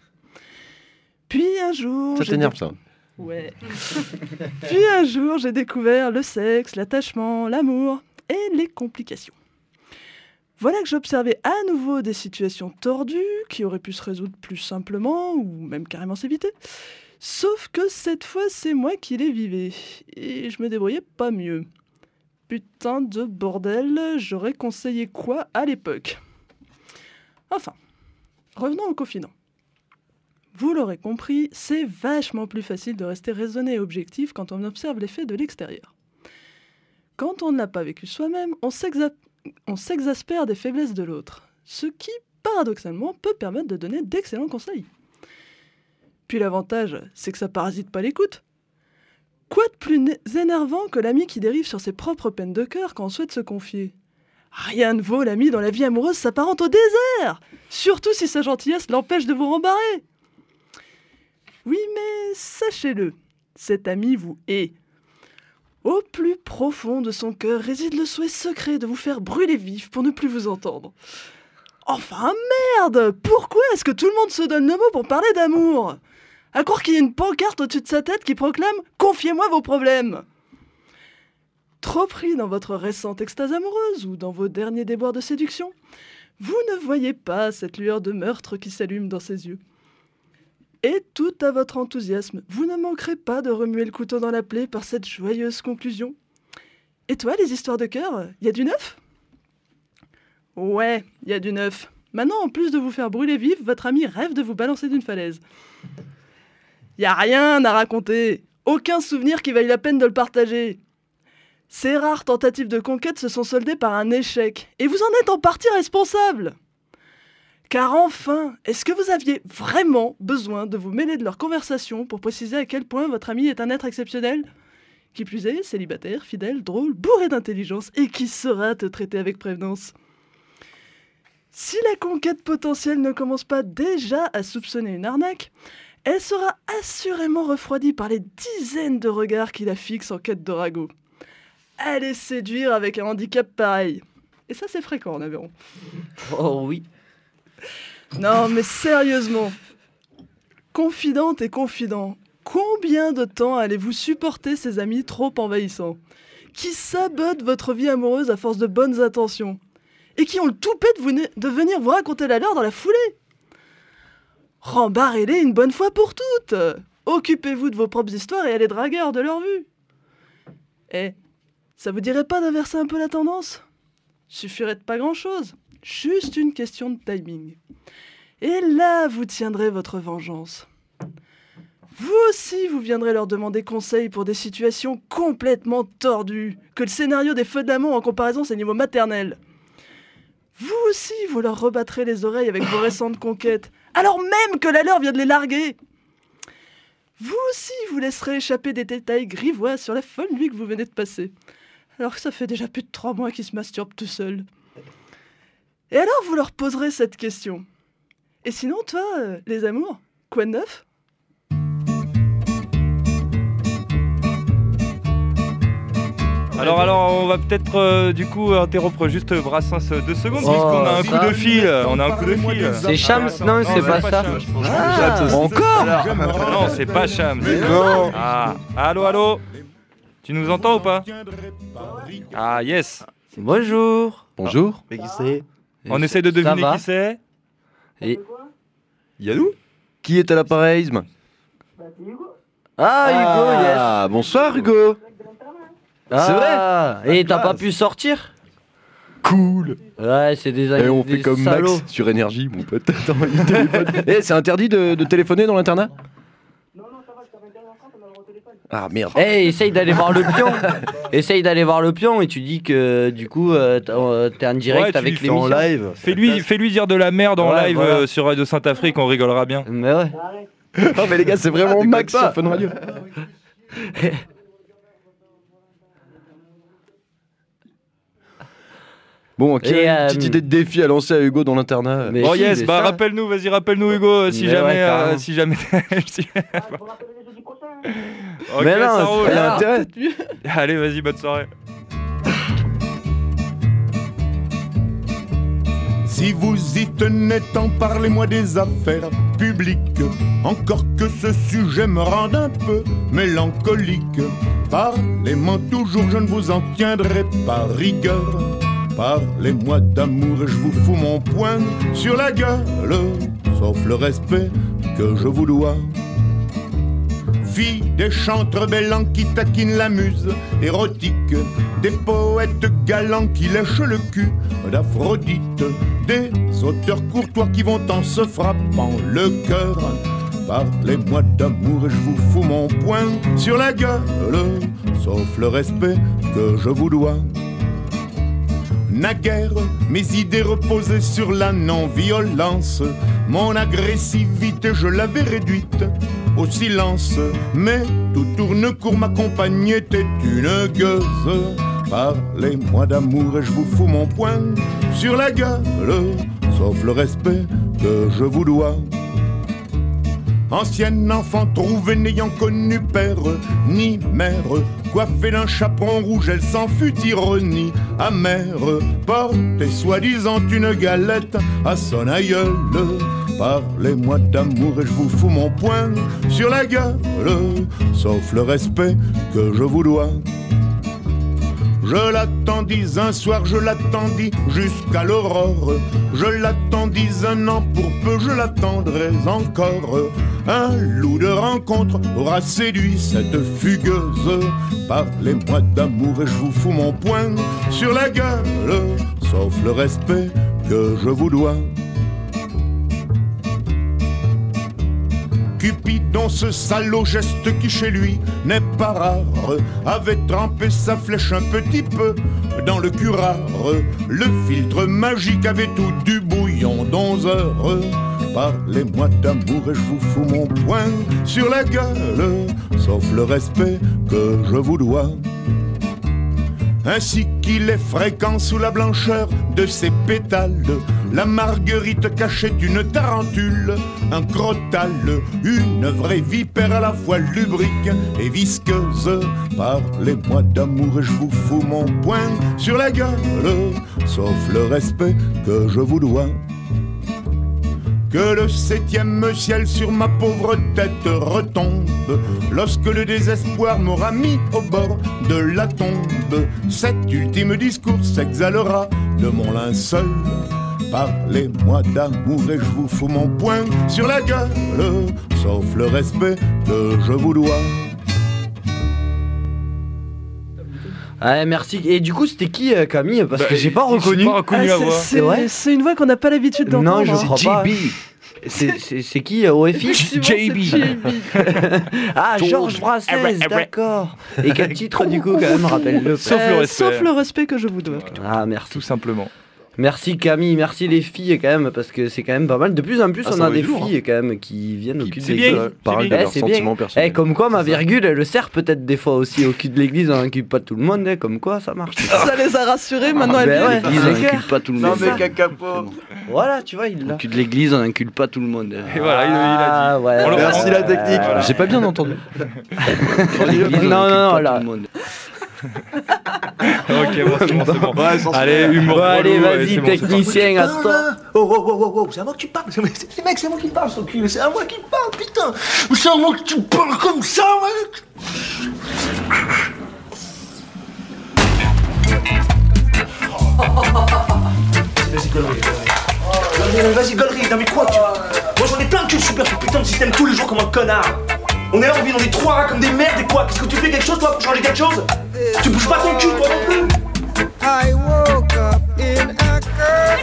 K: Puis un jour...
M: Ça t'énerve, ça?
K: Ouais. Puis un jour, j'ai découvert le sexe, l'attachement, l'amour et les complications. Voilà que j'observais à nouveau des situations tordues qui auraient pu se résoudre plus simplement ou même carrément s'éviter. Sauf que cette fois, c'est moi qui les vivais et je me débrouillais pas mieux. Putain de bordel, j'aurais conseillé quoi à l'époque? Enfin, revenons au confident. Vous l'aurez compris, c'est vachement plus facile de rester raisonné et objectif quand on observe les faits de l'extérieur. Quand on ne l'a pas vécu soi-même, on s'exaspère des faiblesses de l'autre, ce qui, paradoxalement, peut permettre de donner d'excellents conseils. Puis l'avantage, c'est que ça parasite pas l'écoute. Quoi de plus énervant que l'ami qui dérive sur ses propres peines de cœur quand on souhaite se confier? Rien ne vaut l'ami dont la vie amoureuse s'apparente au désert, surtout si sa gentillesse l'empêche de vous rembarrer. Oui, mais sachez-le, cet ami vous hait. Au plus profond de son cœur réside le souhait secret de vous faire brûler vif pour ne plus vous entendre. Enfin merde! Pourquoi est-ce que tout le monde se donne le mot pour parler d'amour? À croire qu'il y a une pancarte au-dessus de sa tête qui proclame « Confiez-moi vos problèmes !» Trop pris dans votre récente extase amoureuse ou dans vos derniers déboires de séduction, vous ne voyez pas cette lueur de meurtre qui s'allume dans ses yeux. Et tout à votre enthousiasme, vous ne manquerez pas de remuer le couteau dans la plaie par cette joyeuse conclusion. Et toi, les histoires de cœur, y a du neuf? Ouais, y a du neuf. Maintenant, en plus de vous faire brûler vif, votre ami rêve de vous balancer d'une falaise. Y a rien à raconter, aucun souvenir qui vaille la peine de le partager. Ces rares tentatives de conquête se sont soldées par un échec, et vous en êtes en partie responsable. Car enfin, est-ce que vous aviez vraiment besoin de vous mêler de leur conversation pour préciser à quel point votre ami est un être exceptionnel? Qui plus est, célibataire, fidèle, drôle, bourré d'intelligence et qui saura te traiter avec prévenance. Si la conquête potentielle ne commence pas déjà à soupçonner une arnaque, Elle sera assurément refroidie par les dizaines de regards qui la fixent en quête de ragots. Allez séduire avec un handicap pareil. Et ça, c'est fréquent en Aveyron.
G: Oh oui.
K: Non, mais sérieusement. Confidente et confident, combien de temps allez-vous supporter ces amis trop envahissants, qui sabotent votre vie amoureuse à force de bonnes intentions, et qui ont le toupet de venir vous raconter la leur dans la foulée? Rembarrez-les une bonne fois pour toutes. Occupez-vous de vos propres histoires et allez draguer hors de leur vue. Eh, ça vous dirait pas d'inverser un peu la tendance? Suffirait de pas grand-chose, juste une question de timing. Et là, vous tiendrez votre vengeance. Vous aussi, vous viendrez leur demander conseil pour des situations complètement tordues, que le scénario des Feux d'Amont en comparaison, c'est niveau maternel. Vous aussi, vous leur rebattrez les oreilles avec vos récentes conquêtes, alors même que la leur vient de les larguer. Vous aussi, vous laisserez échapper des détails grivois sur la folle nuit que vous venez de passer, alors que ça fait déjà plus de 3 mois qu'ils se masturbent tout seuls. Et alors, vous leur poserez cette question. Et sinon, toi, les amours, quoi de neuf ?
J: Alors, on va peut-être du coup interrompre juste Brassens 2 secondes, puisqu'on a un coup de fil. On a un coup de fil.
G: C'est Shams? Non, c'est pas ça.
J: Encore? Non, c'est pas Shams.
G: Non.
J: Ah, allô? Tu nous entends ou pas? Ah, yes.
G: Bonjour.
M: Bonjour.
H: Mais qui c'est?
J: On essaie de deviner qui c'est.
G: Et...
M: Yannou? Qui est à l'appareil?
G: Ah, Hugo, yes.
M: Ah, bonsoir Hugo.
G: Ah,
M: c'est vrai.
G: Et t'as pas pu sortir?
M: Cool.
G: Ouais, c'est des amis.
M: Et on fait comme
G: salauds.
M: Max sur Énergie, mon pote. Attends, il téléphone. C'est interdit de téléphoner dans l'internat? Ah merde.
G: Hey, essaye d'aller voir le pion. Essaye d'aller voir le pion et tu dis que du coup t'es en direct avec l'émission.
H: En live.
J: Fais-lui dire de la merde en live
G: voilà.
J: sur Radio Saint-Afrique, on rigolera bien.
G: Mais ouais.
M: Non mais les gars, c'est vraiment Max sur Fun Radio. Bon, ok, une petite idée de défi à lancer à Hugo dans l'internat.
J: Oh si, yes, bah rappelle-nous Hugo, si jamais... si jamais... Ok,
G: mais non,
J: ça roule.
G: il y a intérêt.
J: Allez, vas-y, bonne soirée.
B: Si vous y tenez tant, parlez-moi des affaires publiques. Encore que ce sujet me rende un peu mélancolique. Parlez-moi toujours, je ne vous en tiendrai pas rigueur. Parlez-moi d'amour et je vous fous mon poing sur la gueule. Sauf le respect que je vous dois. Fille des chantres bellants qui taquinent la muse érotique, des poètes galants qui lèchent le cul d'Aphrodite, des auteurs courtois qui vont en se frappant le cœur. Parlez-moi d'amour et je vous fous mon poing sur la gueule, sauf le respect que je vous dois. Naguère, mes idées reposaient sur la non-violence. Mon agressivité, je l'avais réduite au silence. Mais tout tourne court, ma compagne était une gueuse. Parlez-moi d'amour et je vous fous mon poing sur la gueule, sauf le respect que je vous dois. Ancienne enfant trouvée n'ayant connu père ni mère, coiffée d'un chaperon rouge, elle s'en fut ironie amère. Portait soi-disant une galette à son aïeul. Parlez-moi d'amour et je vous fous mon poing sur la gueule, sauf le respect que je vous dois. Je l'attendis un soir, je l'attendis jusqu'à l'aurore. Je l'attendis 1 an, pour peu je l'attendrai encore. Un loup de rencontre aura séduit cette fugueuse. Parlez-moi d'amour et je vous fous mon poing sur la gueule, sauf le respect que je vous dois. Cupidon, ce salaud geste qui chez lui n'est pas rare, avait trempé sa flèche un petit peu dans le curare. Le filtre magique avait tout du bouillon d'11 heures. Parlez-moi d'amour et je vous fous mon poing sur la gueule, sauf le respect que je vous dois. ainsi qu'il est fréquent sous la blancheur de ses pétales. La marguerite cachait une tarentule, un crotale, une vraie vipère à la fois lubrique et visqueuse. Parlez-moi d'amour et je vous fous mon poing sur la gueule, sauf le respect que je vous dois. Que le 7e ciel sur ma pauvre tête retombe lorsque le désespoir m'aura mis au bord de la tombe. Cet ultime discours s'exhalera de mon linceul. Parlez-moi d'amour et je vous fous mon poing sur la gueule, sauf le respect que je vous dois.
G: Ouais, merci. Et du coup, c'était qui, Camille? Parce que j'ai pas reconnu.
J: J'ai pas reconnu la voix.
K: C'est une voix qu'on n'a pas l'habitude d'entendre.
G: Non, je crois pas. C'est qui au FX?
J: JB.
G: Ah, Georges Brassens, d'accord. Et quel titre du coup, quand même, rappelle-le.
J: Sauf le respect.
K: Sauf le respect que je vous dois.
G: Ah, merci.
J: Tout simplement.
G: Merci Camille, merci les filles quand même, parce que c'est quand même pas mal. De plus en plus, on a des filles quand même qui viennent au cul de l'église.
H: Parlent de leurs sentiments personnels.
G: Comme quoi, ma virgule, elle le sert peut-être des fois aussi au cul de l'église, on n'inculpe pas tout le monde, comme quoi ça marche.
K: Ça les a rassurés, maintenant elles viennent.
G: L'église, on n'inculpe pas tout le monde.
H: Non mais cacapo.
G: Voilà, tu vois, il l'a. Au cul de l'église, on n'inculpe pas tout le monde.
J: Et voilà, il a dit.
G: Ouais,
H: merci la technique.
J: Voilà.
H: J'ai pas bien entendu.
G: Non, là.
J: Ok, bon, c'est bon.
H: Ouais,
J: allez, humour.
G: Allez,
J: relou,
G: vas-y,
J: c'est bon,
G: technicien, attends.
I: Oh, c'est à moi que tu parles. C'est à moi qui parle, ce cul. C'est à moi qui parle, putain. C'est à moi que tu parles comme ça, mec. Vas-y, gaulerie. Vas-y, gaulerie. Non, mais quoi, moi, j'en ai plein de cul super ce putain de système tous les jours comme un connard. On est là, on vit dans des trois rats comme des merdes et quoi? Qu'est-ce que tu fais quelque chose, toi, pour changer quelque chose? Tu bouges pas ton cul, toi non plus.
U: I woke up in a curve.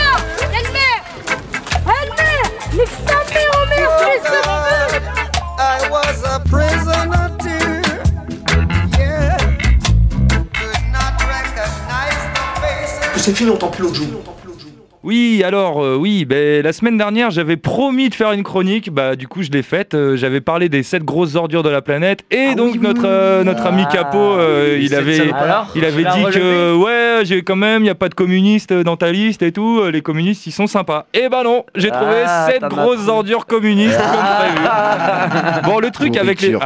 U: I was a prisoner too. Yeah. Could not recognize the faces.
I: C'est fini, on t'en plus l'autre jour.
J: Oui, alors, la semaine dernière, j'avais promis de faire une chronique, du coup, je l'ai faite. J'avais parlé des 7 grosses ordures de la planète, et notre ami Capo, il avait dit que, il n'y a pas de communistes dans ta liste et tout, les communistes, ils sont sympas. Et non, j'ai trouvé 7 grosses ordures communistes, comme prévu. Bon, le truc avec les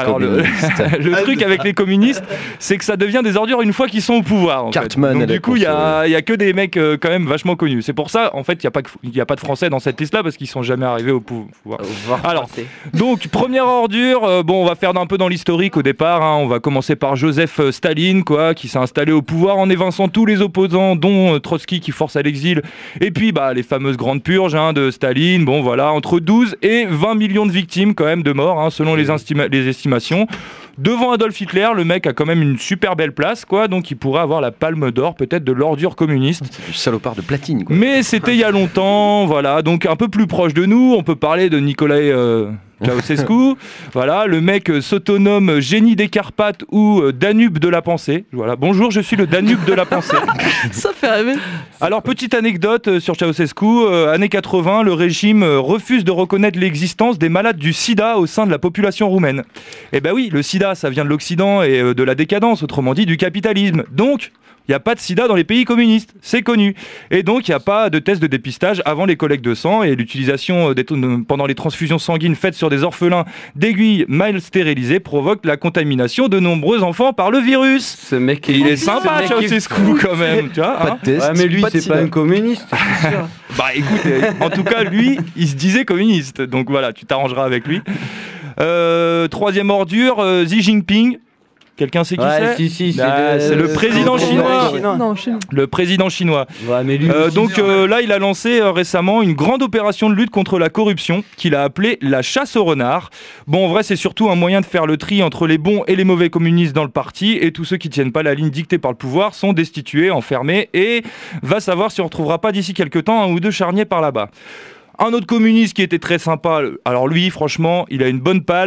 J: communistes, c'est que ça devient des ordures une fois qu'ils sont au pouvoir. En fait. Donc, du coup, il y a que des mecs quand même vachement connus. C'est pour ça, en fait, il n'y a pas de Français dans cette liste-là parce qu'ils sont jamais arrivés au pouvoir. Alors, donc, première ordure, on va faire un peu dans l'historique au départ. On va commencer par Joseph Staline, qui s'est installé au pouvoir en évinçant tous les opposants, dont Trotsky qui force à l'exil. Et puis, les fameuses grandes purges de Staline. Bon, voilà, entre 12 et 20 millions de victimes quand même de morts, selon les estimations. Devant Adolf Hitler, le mec a quand même une super belle place, donc il pourrait avoir la palme d'or peut-être de l'ordure communiste.
H: C'est du salopard de platine, quoi.
J: Mais c'était il y a longtemps, voilà, donc un peu plus proche de nous, on peut parler de Nicolae Ceausescu, voilà, le mec s'autonome génie des Carpates ou Danube de la pensée. Voilà, bonjour, je suis le Danube de la pensée.
K: Ça fait rêver.
J: Alors, petite anecdote sur Ceausescu, années 80, le régime refuse de reconnaître l'existence des malades du sida au sein de la population roumaine. Eh ben oui, le sida, ça vient de l'Occident et de la décadence, autrement dit du capitalisme. Donc, il n'y a pas de sida dans les pays communistes, c'est connu. Et donc, il n'y a pas de test de dépistage avant les collectes de sang et l'utilisation pendant les transfusions sanguines faites sur des orphelins d'aiguilles mal stérilisées provoque la contamination de nombreux enfants par le virus.
G: Ce mec
J: il est sympa, Ceausescu, quand même. Tu vois,
G: mais lui, c'est pas un communiste, c'est sûr.
J: Écoute, en tout cas, lui, il se disait communiste. Donc voilà, tu t'arrangeras avec lui. Troisième ordure, Xi Jinping. Quelqu'un sait qui c'est?
G: Si,
J: c'est le président chinois. Le président chinois.
G: Ouais, mais lui
J: là, il a lancé récemment une grande opération de lutte contre la corruption qu'il a appelée la chasse au renard. Bon, en vrai, c'est surtout un moyen de faire le tri entre les bons et les mauvais communistes dans le parti, et tous ceux qui tiennent pas la ligne dictée par le pouvoir sont destitués, enfermés, et va savoir si on retrouvera pas d'ici quelques temps un ou deux charniers par là-bas. Un autre communiste qui était très sympa, alors lui, franchement, il a une bonne palme.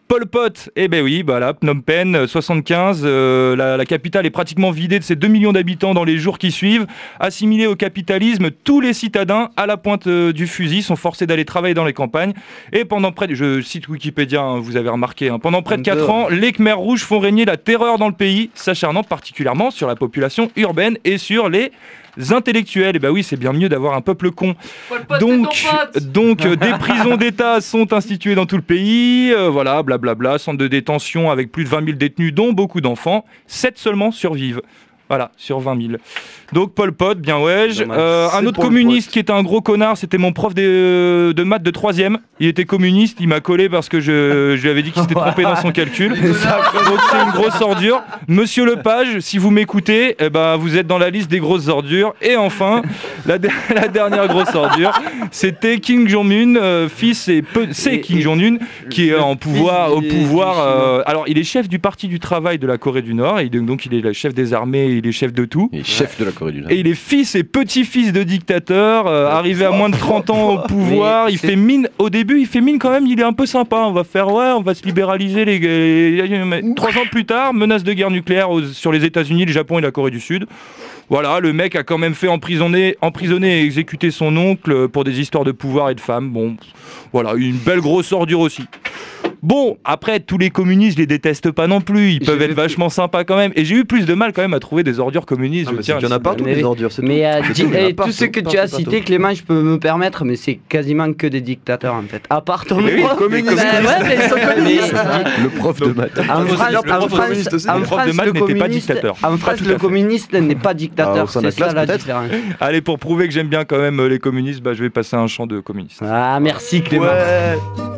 J: Pol Pot, eh ben oui, bah là, Phnom Penh, 75, la capitale est pratiquement vidée de ses 2 millions d'habitants dans les jours qui suivent. Assimilés au capitalisme, tous les citadins, à la pointe du fusil, sont forcés d'aller travailler dans les campagnes. Et pendant je cite Wikipédia, hein, vous avez remarqué, hein, pendant près de 4 ans, les Khmers rouges font régner la terreur dans le pays, s'acharnant particulièrement sur la population urbaine et sur les intellectuels. Et bah oui, c'est bien mieux d'avoir un peuple con. Donc des prisons d'État sont instituées dans tout le pays, voilà, blablabla, centre de détention avec plus de 20 000 détenus, dont beaucoup d'enfants. 7 seulement survivent. Voilà, sur 20 000. Donc Pol Pot, bien ouais. Un autre communiste qui était un gros connard, c'était mon prof de maths de 3e. Il était communiste, il m'a collé parce que je lui avais dit qu'il s'était trompé dans son calcul. Donc c'est une grosse ordure. Monsieur Lepage, si vous m'écoutez, eh ben, vous êtes dans la liste des grosses ordures. Et enfin, la dernière grosse ordure, c'était Kim Jong-un, c'est Kim Jong-un qui est au pouvoir. Alors il est chef du Parti du Travail de la Corée du Nord, et donc il est le chef des armées, il est chef de tout.
M: Il est chef de la Corée du Nord.
J: Et il est fils et petit-fils de dictateur, arrivé à moins de 30 ans au pouvoir. Il fait mine, au début, il fait mine quand même, il est un peu sympa. On va se libéraliser. 3 ans plus tard, menace de guerre nucléaire sur les États-Unis, le Japon et la Corée du Sud. Voilà, le mec a quand même fait emprisonner et exécuter son oncle pour des histoires de pouvoir et de femmes. Bon, voilà, une belle grosse ordure aussi. Bon, après, tous les communistes, je les déteste pas non plus. Ils peuvent être vachement sympas quand même. Et j'ai eu plus de mal quand même à trouver des ordures communistes.
G: Il y en a partout des ordures. Tout ce que tu as cité, Clément, je peux me permettre, mais c'est quasiment que des dictateurs en fait. À part ton prof.
M: Communiste.
G: Mais ils sont communistes.
M: Le prof de maths.
G: En France, le communiste n'est pas dictateur. C'est ça la différence.
J: Allez, pour prouver que j'aime bien quand même les communistes, je vais passer un chant de communiste.
G: Ah, merci Clément.
J: Ouais.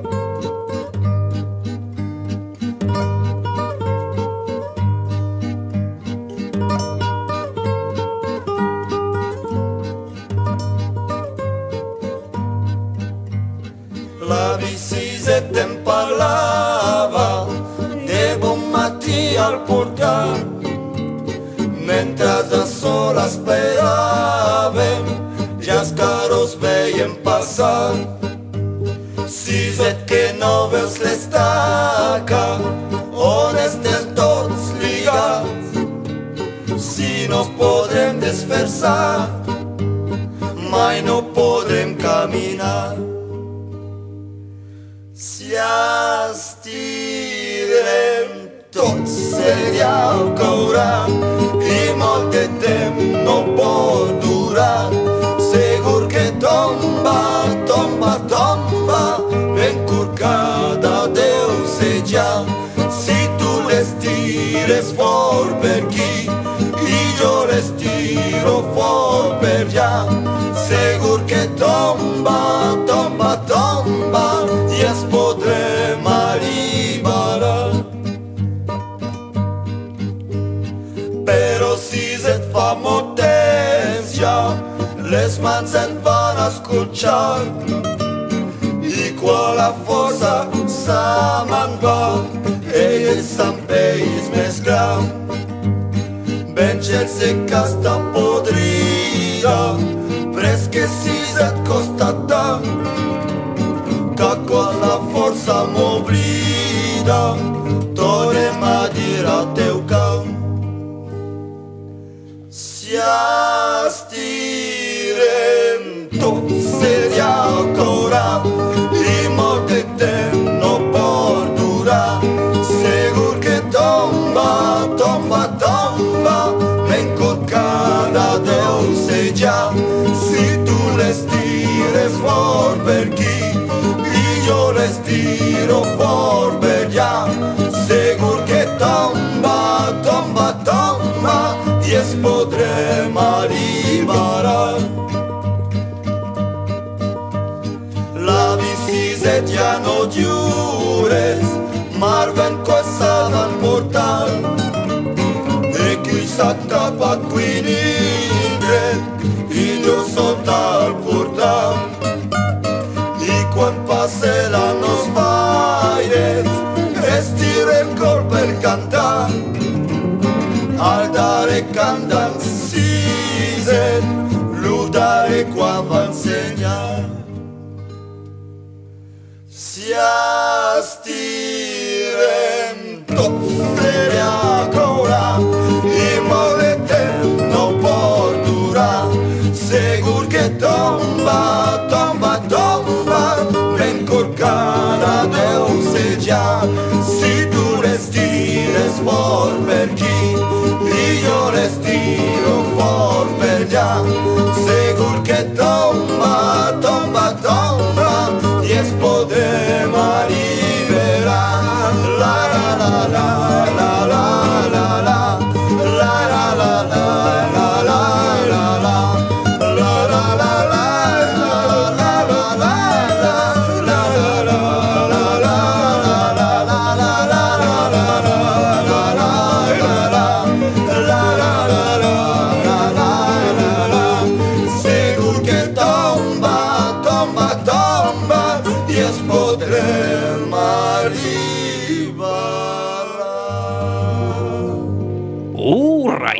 O: La vie si tem parlava de bon matí al portar, mentre de sol esperàvem, ja els carros veiem passar. Siset que no veus l'estaca, on estem tots lligats. Si no ens podrem desfer-se, mai no podrem caminar. Si estirem tots el llau caurà i molt de temps no pot durar. Segur que tomba, tomba, tomba, encurcada deu ser ja. Si tu l'estires fort per aquí i jo l'estiro fort per allà, segur que tomba, tomba, tomba, i ens podrem alliberar. Però si et fa molt temps ja, les mans en van escorxar i quan la força se me'n va, ell se'n veig més gran. Vencer-se que està podrida, pres que si et costa tant, que quan la força m'oblida, tornem a dir al teu camp. Si estirem tot seria el caurà i molt de temps no pot durar. Segur que tomba, tomba, tomba, l'encorcada deu ser ja. Si tu l'estires fort per aquí i jo l'estiro fort per allà, segur que tomba, tomba, tomba, i es podrem alliberar. La bici ja no lliures, Marven cosa van portar, de qui s'ha capat Quinindret i jo sota el portal. I quan passe la nos baires, estirem cor per cantar. Al dare cantant siset, l'udare quan va ensenyar. Si estirem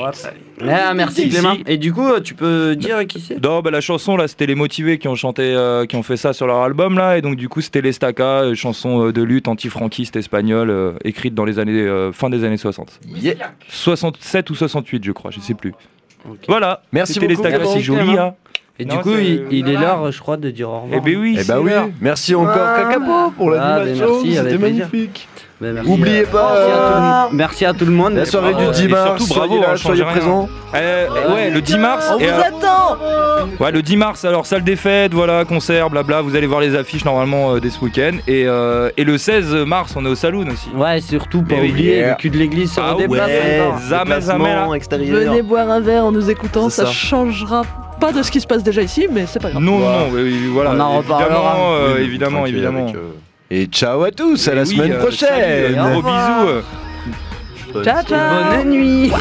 G: Merci Clément. Et du coup, tu peux dire qui c'est?
J: Non, bah, la chanson là, c'était les Motivés qui ont chanté, qui ont fait ça sur leur album là, et donc du coup c'était l'Estaca, chanson de lutte anti-franquiste espagnole, écrite dans les années fin des années 60. 67 ou 68 je crois, je sais plus. Okay. Voilà.
M: Merci
J: c'était
M: beaucoup.
J: l'Estaca, c'est joli. Hein.
G: Et du coup, il est l'heure, je crois, de dire au revoir.
J: Eh ben oui.
M: Merci encore Kakapo pour l'animation, c'était magnifique.
G: Merci,
M: Oubliez pas.
G: Merci à tout le monde.
M: La soirée du 10 mars.
J: Surtout bravo, soyez présents. Ouais, le 10 mars.
K: On vous attend.
J: Ouais, le 10 mars, alors salle des fêtes, voilà, concert, blabla. Vous allez voir les affiches normalement dès ce week-end. Et le 16 mars, on est au Saloon aussi.
G: Ouais, surtout pas oublier, le cul de l'église se redéplace.
K: Venez boire un verre en nous écoutant, ça changera pas de ce qui se passe déjà ici, mais c'est pas grave.
J: Non, voilà.
G: On en reparlera.
J: Évidemment.
M: Et ciao à tous, à la semaine prochaine.
J: Gros bisous.
K: Ciao.
G: Bonne nuit.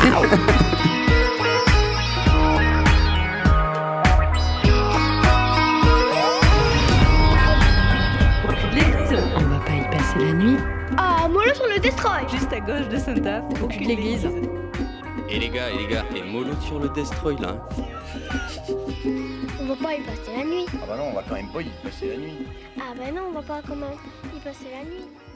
C: On va pas y passer la nuit.
E: Ah, mollo sur le Destroy.
C: Juste à gauche de Santa, au cul de l'église.
G: Et les gars, et mollo sur le Destroy là.
E: On va pas y passer la nuit.
S: Ah bah non, on va quand même pas y passer la nuit.
E: Ah bah non, on va pas quand même y passer la nuit.